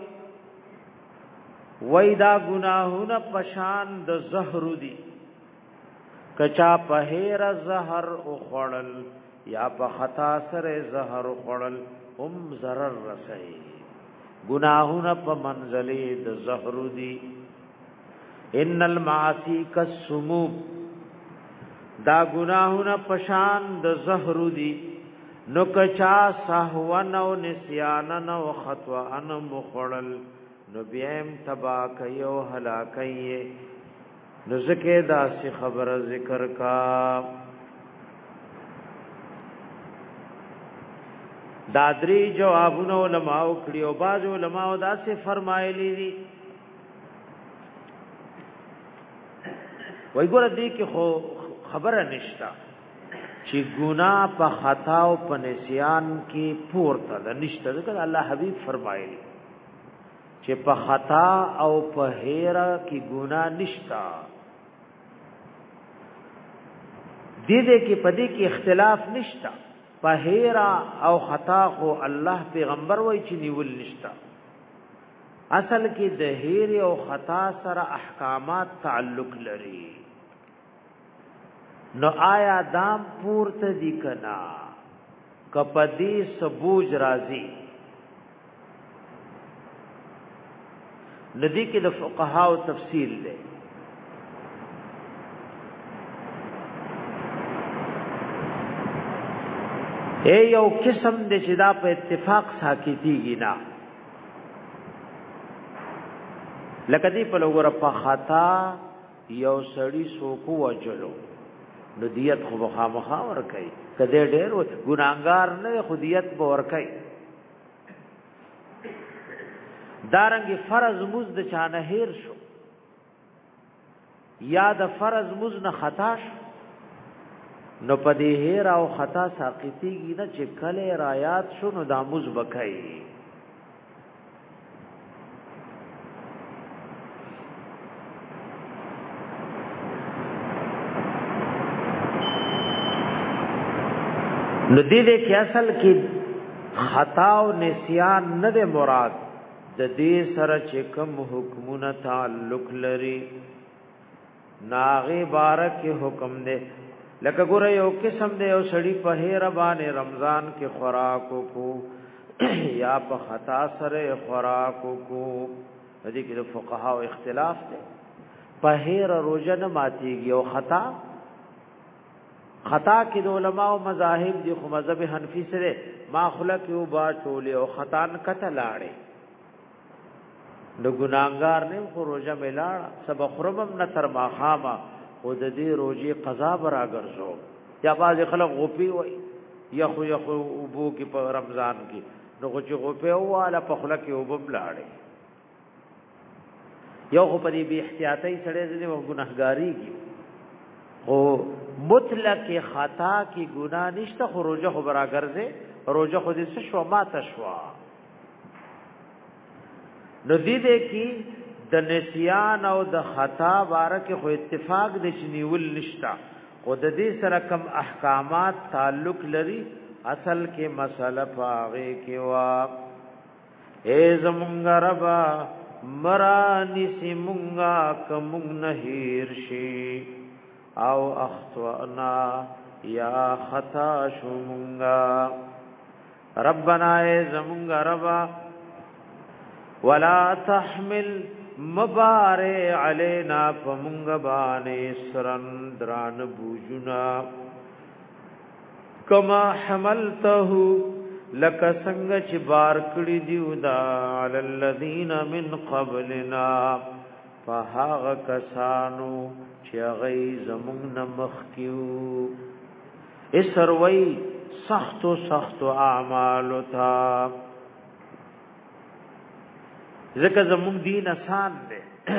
وای دا گناهونه پشان د زهر دي کچا په هیر زهر او خړل یا په خطا سره زهر او خړل ضرر رسي گناهونه په منزله د زهر دي ان المعاصی کالسموم دا گناهونه پشان د زهر دي نو کچا سهون او نسیان او خطا ان مخړل نو بیم تبا کيو هلاکي نو زکه دا سی خبر ذکر کا دادری جوابونه علماء کړي او باز علماء دا سی فرمایلی دي وای ګور دې کې خو خبره نشتا چې ګناه په خطا او په نسیان کې پورته ده نشته ځکه الله حبیب فرمایلی چې په خطا او په هیره کې ګناه نشتا دې کې پدې کې اختلاف نشتا په هیره او خطا خو الله پیغمبر وایي چې نیول نشتا اصل کې د هیره او خطا سره احکامات تعلق لري نو آیا دام پورته دی کنا کپدی سبوج راضی ندی کې د فقها او تفصیل ده اے یو قسم د چې دا په اتفاق ساکتیږي نه لکه دی په لور په خطا یو سړی سوکو وجلو نو دیت خو مخامخا ور کوي کده ډېر ګناګار نه خودیت به ور کوي دارنګ فرض مز د چانه هیر شو یا د فرض مز نه خطا شو نو پدې هیر او خطا ساقطيږي نه چې کله رایات شو نو د مز بکای نو دې کې اصل کې خطا او نسیان نه د مراد د دې سره چې کوم حکمونه تعلق لري ناغه بارک حکم دے لکه ګوره یو قسم دی یو سړی په هیر باندې رمضان کې خوراک کو یا په خطا سره خوراک کو دې کې د فقها او اختلاف دی په هیر روزه نه ماتيږي او خطا خطا کې د علماء او مذاهب دي خو مذهب حنفي سره ما خلق یو با چولې او خطا کته لاړې د ګناګار نه خو روزه ملاړه سبا خربم نه تر ما خامه او د دې روزي قضا برا ګرځو یا باز خلک غوپی وای یخو وبو کې په رمضان کې نو چې غوپی واله په خلک یو بم لاړې یو په دې بی احتیاطي سره دې ګناهګاری کی او مطلق خطا کی گناہ نشته خو روزه خو برا ګرځي روزه خو دې شو ما تشوا نو دې کې د نسیان او د خطا بارکه خو اتفاق د چنیول نشتا خو د دې سره کم احکامات تعلق لري اصل کې مسله پاغه کې وا اے زمونږ ربا مرانی سیمونگا کمونگ نهیر شی او اخطونا یا خطا شمونگا ربنا اے زمونگا ربا ولا تحمل مبارے علینا فمونگ بانے سرن دران بوجنا کما حملتہو لک سنگ چ بار کړي دیو دا علی الذین من قبلنا فهاغ کسانو چې غي زمون نمخ کیو اسروي سخت اعمال تھا ځکه زمون دین آسان دی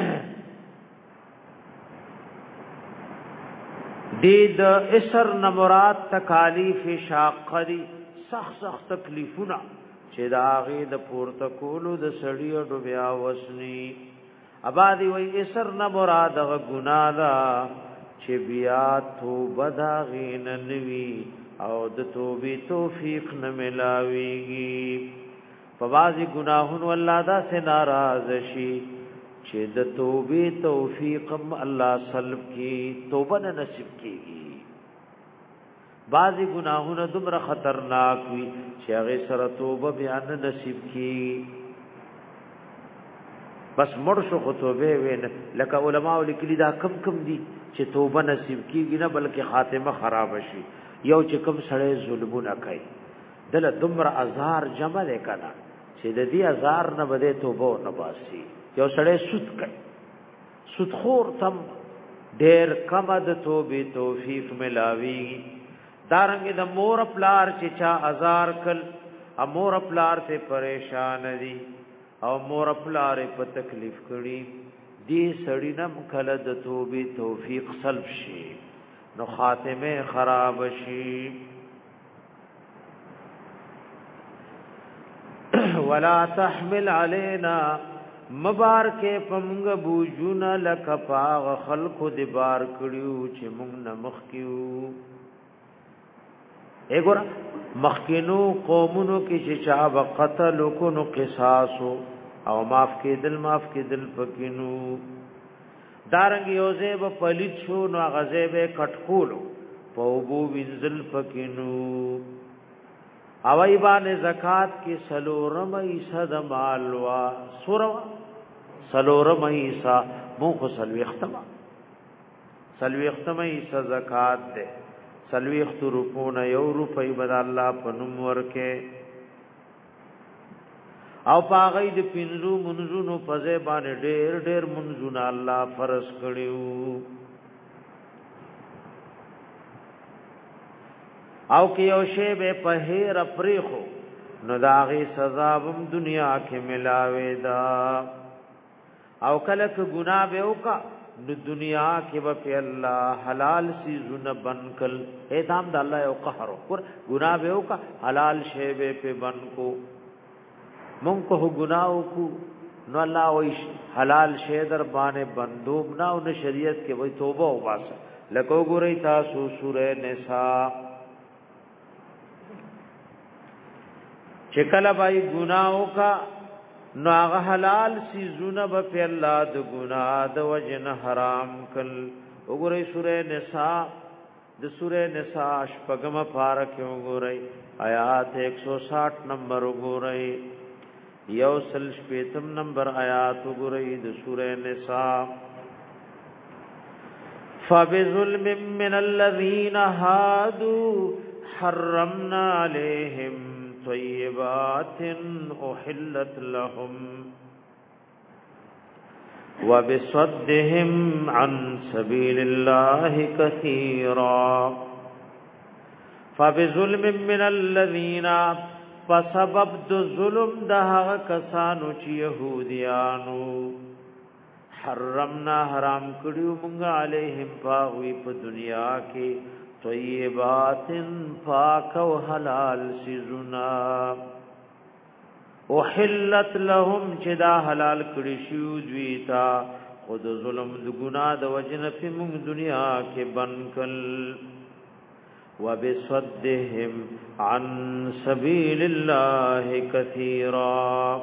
د اسر نمرات تکالیف شاقری سخت تکلیفونه چې دا غي د پورته کولو د سړیو ډوبیا وسنی ابادی وای اسر نه مراد غ ګنا دا چې بیا توبه دا غین نوی او د توبې توفیق نه ملاويږي په بازي ګناهونو الله دا سے ناراض شي چې د توبې توفیق الله سلب کی توبه نه نصیب کیږي بعضی گناہونه دومره خطرناک وي چې هغه سره توبه بیان نصیب کی بس مرشو توبه وین لکه علماء لیکلي دا کم دي چې توبه نصیب کیږي نه بلکې خاتمه خراب شي یو چې کم سړی ظلمونه کوي دله دومره ازار جمع وکړه چې د دې ازار نه بده توبه نه باسي یو سړی سود کوي سود خور تم ډېر کم د توبې توفیق ملاوي دارنګ د مور پلار چې چا ازار کل امور پلار ته پریشان دي او مور پلار په تکلیف کړي دي سړی نم کله د توبې توفیق سلب شي نو خاتمه خراب شي ولا تحمل علينا مبارک پمغ بوجونا لک پاغ خلق د بار کړیو چې مونږ نمخ کیو اګور مخکینو قومونو کې چې چا وقتل کو نو قصاص او معاف کې دل پکینو دارنګ یوزه په پلیت شو نو غزه به کټکولو پوبو وینزل پکینو اوای باندې زکات کې سلورم ایسا د مالوا سوروا سلورم ایسا مو خو سلوي ختمه ایسا زکات ده سلوي روپونه یو روپۍ بد الله پنوم ورکه او پاغې د پینځو منځونو په ځای باندې ډېر منځونه الله فرض کړیو او کې یو شی به په هیر پریخو نو داغي سزا هم دنیا کې ملاوي دا او کله ک ګناه به وکا نو دنیا کې به په الله حلال سی زونه بنکل اعدام د الله یو قهر ور ګناه به وکا حلال شی به په بن کو مونږ کو ګناو کو نو الله وای حلال شی در باندې بندوب نه او شریعت کې وای توبه واسه لکه ګورئ تاسو سورې نساء چې کله بای ګناو کا نو هغه حلال سی زونه په الله د ګناه د وجن حرام کل وګورئ سورې نساء د سورې نساء شپږم پارک وګورئ آیات 160 نمبر وګورئ یوسل شپیتم نمبر آیات وګورئ د سورې نساء فبظلم من الذين هادوا حرمنا عليهم طيبات احلت لهم وبصدهم عن سبيل الله كثيرا. فبظلم من الذين فسبب د ظلم د هغه کسانو چې يهوديانو حرمنا حرام کړیو مونږ علیهم پاوی په دنیا کې طیبات پاک او حلال سيزنا احلت لهم چې دا حلال کړی شو دوی تا خود ظلم د ګناه د وجنه په مونږ دنیا کې بنکل وبصدهم عن سبيل الله كثيرا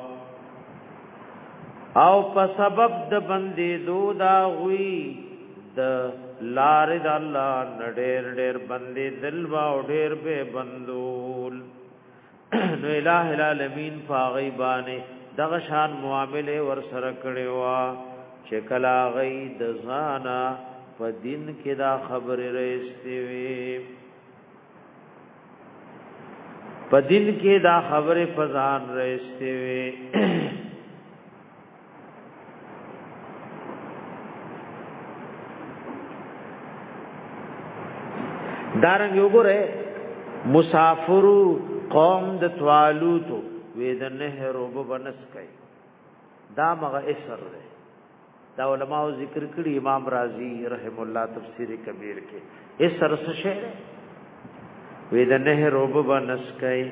او په سبب د بندې دودا غوي د لار د الله نډېر ډېر بندې دل وا ډېر به بندول نو الٰه العالمین فغیبانه دغه شان معاملې ور سره کړي وا چې کلا غي د ځانا په دین کې دا خبره رېستي وي په دین کې دا خبره فزان رېستي وي دارنګ وګوره مسافر قوم د توالوتو وید نه روب بنس کوي دا مغه اثر ده دا علماء ذکر کړي امام رازی رحم الله تفسیر کبیر کې اثر څه شی وید نه روب بنس کوي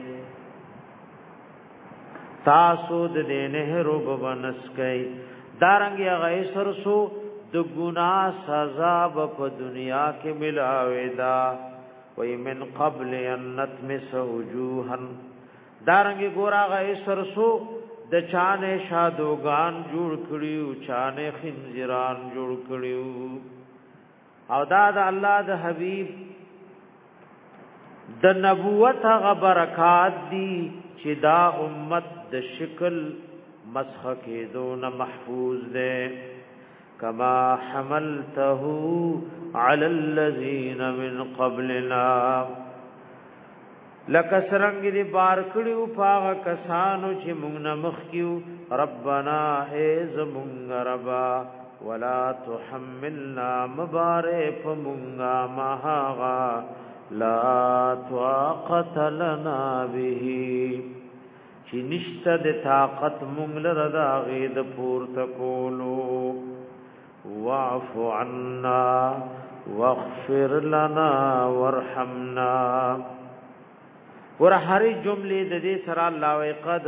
تاسو د نه روب بنس کوي دارنګ هغه اثر سو د ګناه سزا په دنیا کې ملاوي دا وی من قبل ان نتمس وجوها دارنګ ګورا غي سرسو د چانه شادوغان جوړ کړیو چانه خنزیران جوړ کړیو او دا د الله د حبیب د نبوت غ برکات دی چې دا امت د شکل مسخ کېدو نه محفوظ ده کما حملته على الذين من قبلنا لکسرنګ دی بار کړیو پاغه کسانو چې موږ نه مخکیو ربنا ایز مونږ ربا ولا تحملنا مبارک مونږه ماغا لا طاقت لنا به چې نشته د طاقت مونږ لره دا غید پورته کولو واعف عنا واغفر لنا وارحمنا ور هرې جملې د دې سره الله وی قد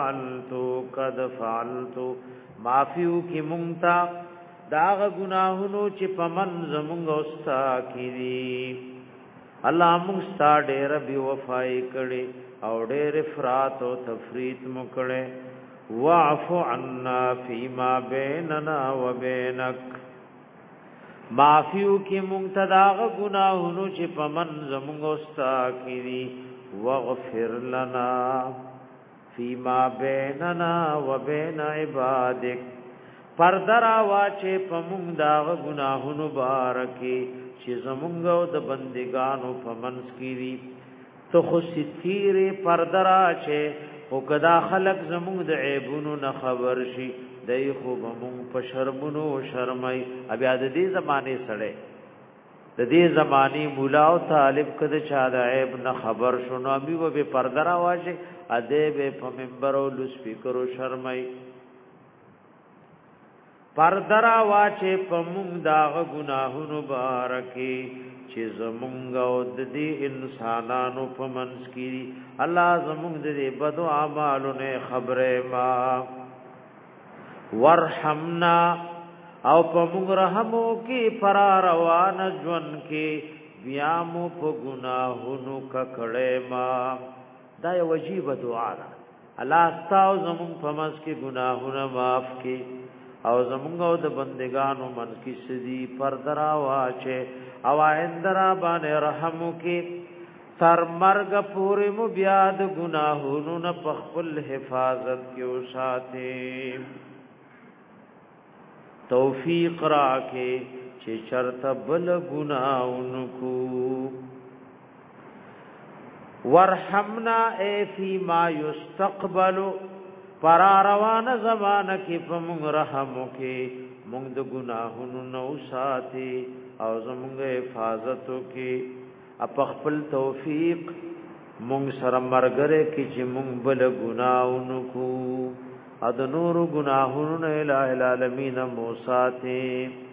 فعلت معفو کی مونږه داغ گناهونو چې پمن زمونږ اوستا کړي الله مونږ ستا ډېر بي وفای کړي او ډېر افراط او تفریط مکړي واعف عنا فيما بيننا وبينك معفو کی مونږه داغ گناهونو چې پمن زمونږ اوستا کړي واغفر لنا فيما بيننا وبين عبادك پردرا واچه پمونږ داغ گناهونو بارکی چې زمونږ او د بندگانو پمنس کیری تو خو ستیره پردرا چې او کدا خلق زمونږ د عیبونو نه خبر شي دای خو بمون په شرمونو شرمای بیا د دې زمانه سره د دې زمانی مولا او طالب کده چا د عیب نه خبر شونو ابي و به پردرا واشه ادب په منبر او لسپیکر او شرمای پردرا واچه پمونږ داغ گناهونو بارکی چې زمونږ او د دې انسانانو په منځ کې الله زمونږ د دې بد اعمالو نه خبره ما ورحمنا او پمونږ رحمو کې فراروان ژوند کې بیا مو په گناهونو ککړې ما دا یو عجیب دعا ده الله تاسو زمونږ په منځ کې گناهونه معاف کړي او زمونږ او د بندگانو من کی سدی پردرا واچه او اندرا باندې رحم کی تر مرګ پورې مو بیا د گناهونو نه پخپل حفاظت کیو ساتي توفیق راکې چې چرته بل ګناونکو ورحمنا ای فی ما یستقبل پر روان زمانہ کې په موږ رحم وکې موږ د ګناهونو نو ساتي او زموږ حفاظت وکې په خپل توفیق مونږ سره مرګره کې چې مونږ بل ګناہوں کو اد نور گناہوں نه الہ العالمین موساته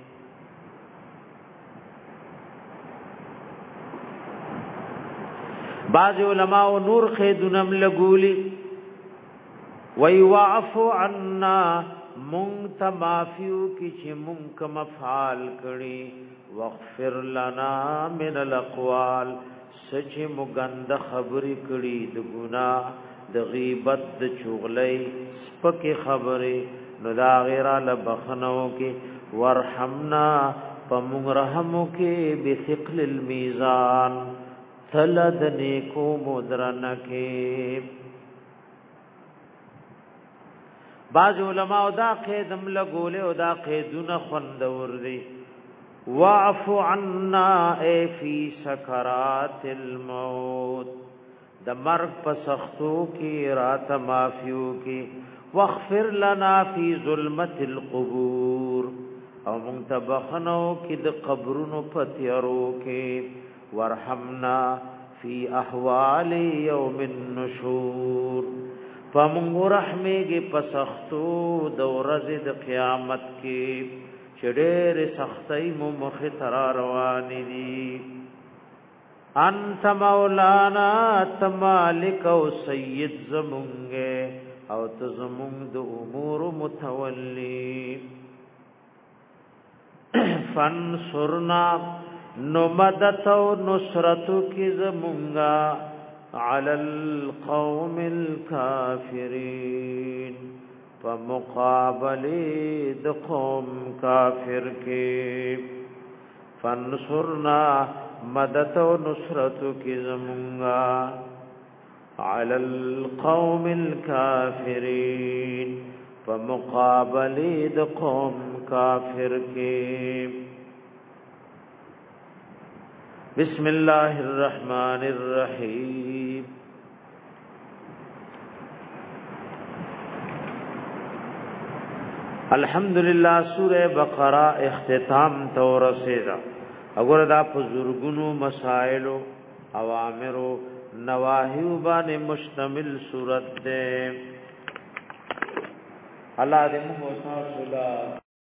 بعض علماء نور خیدنم لګولی وی وعفو عنا مونږ تمافیو کې چې مونږ کوم افعال کړي واغفر لنا من الاقوال سچ مغند خبرې کړي د ګناه د غیبت د چغلې سپکه خبرې نو دا غیر له بخنو کې ورحمنا پمغ رحمو کې بثقل المیزان ثلد نیکو مدرن کې بعض علماء دا قیدم لګول او دا قیدونه خوندور دي واعف عنا ای فی سکرات الموت د مرگ په سختو کې رات مافیو کې واغفر لنا فی ظلمت القبور او منتبخنو کې د قبرونو پتیرو کې ورحمنا فی احوال یوم النشور فمنغ رحمېږي په سختو د ورځې د قیامت کې چډېر سختۍ مو مخ تر روان دي انت مولانا تمالک او سید زمونږه او ته زمونږ د امور متولی فانصرنا نمدت او نصرت کی زمونږه على القوم الكافرين فمقابله د قوم کافر کې فانصرنا مدد و نصرت کی زمونږه على القوم الكافرين فمقابله د قوم کافر کې بسم الله الرحمن الرحیم الحمدللہ سورہ بقرہ اختتام تور سیدا اگر دا پزرگونو مسائل اوامر نواہی باندې مشتمل سورت دے اللہ دې موږ تاسو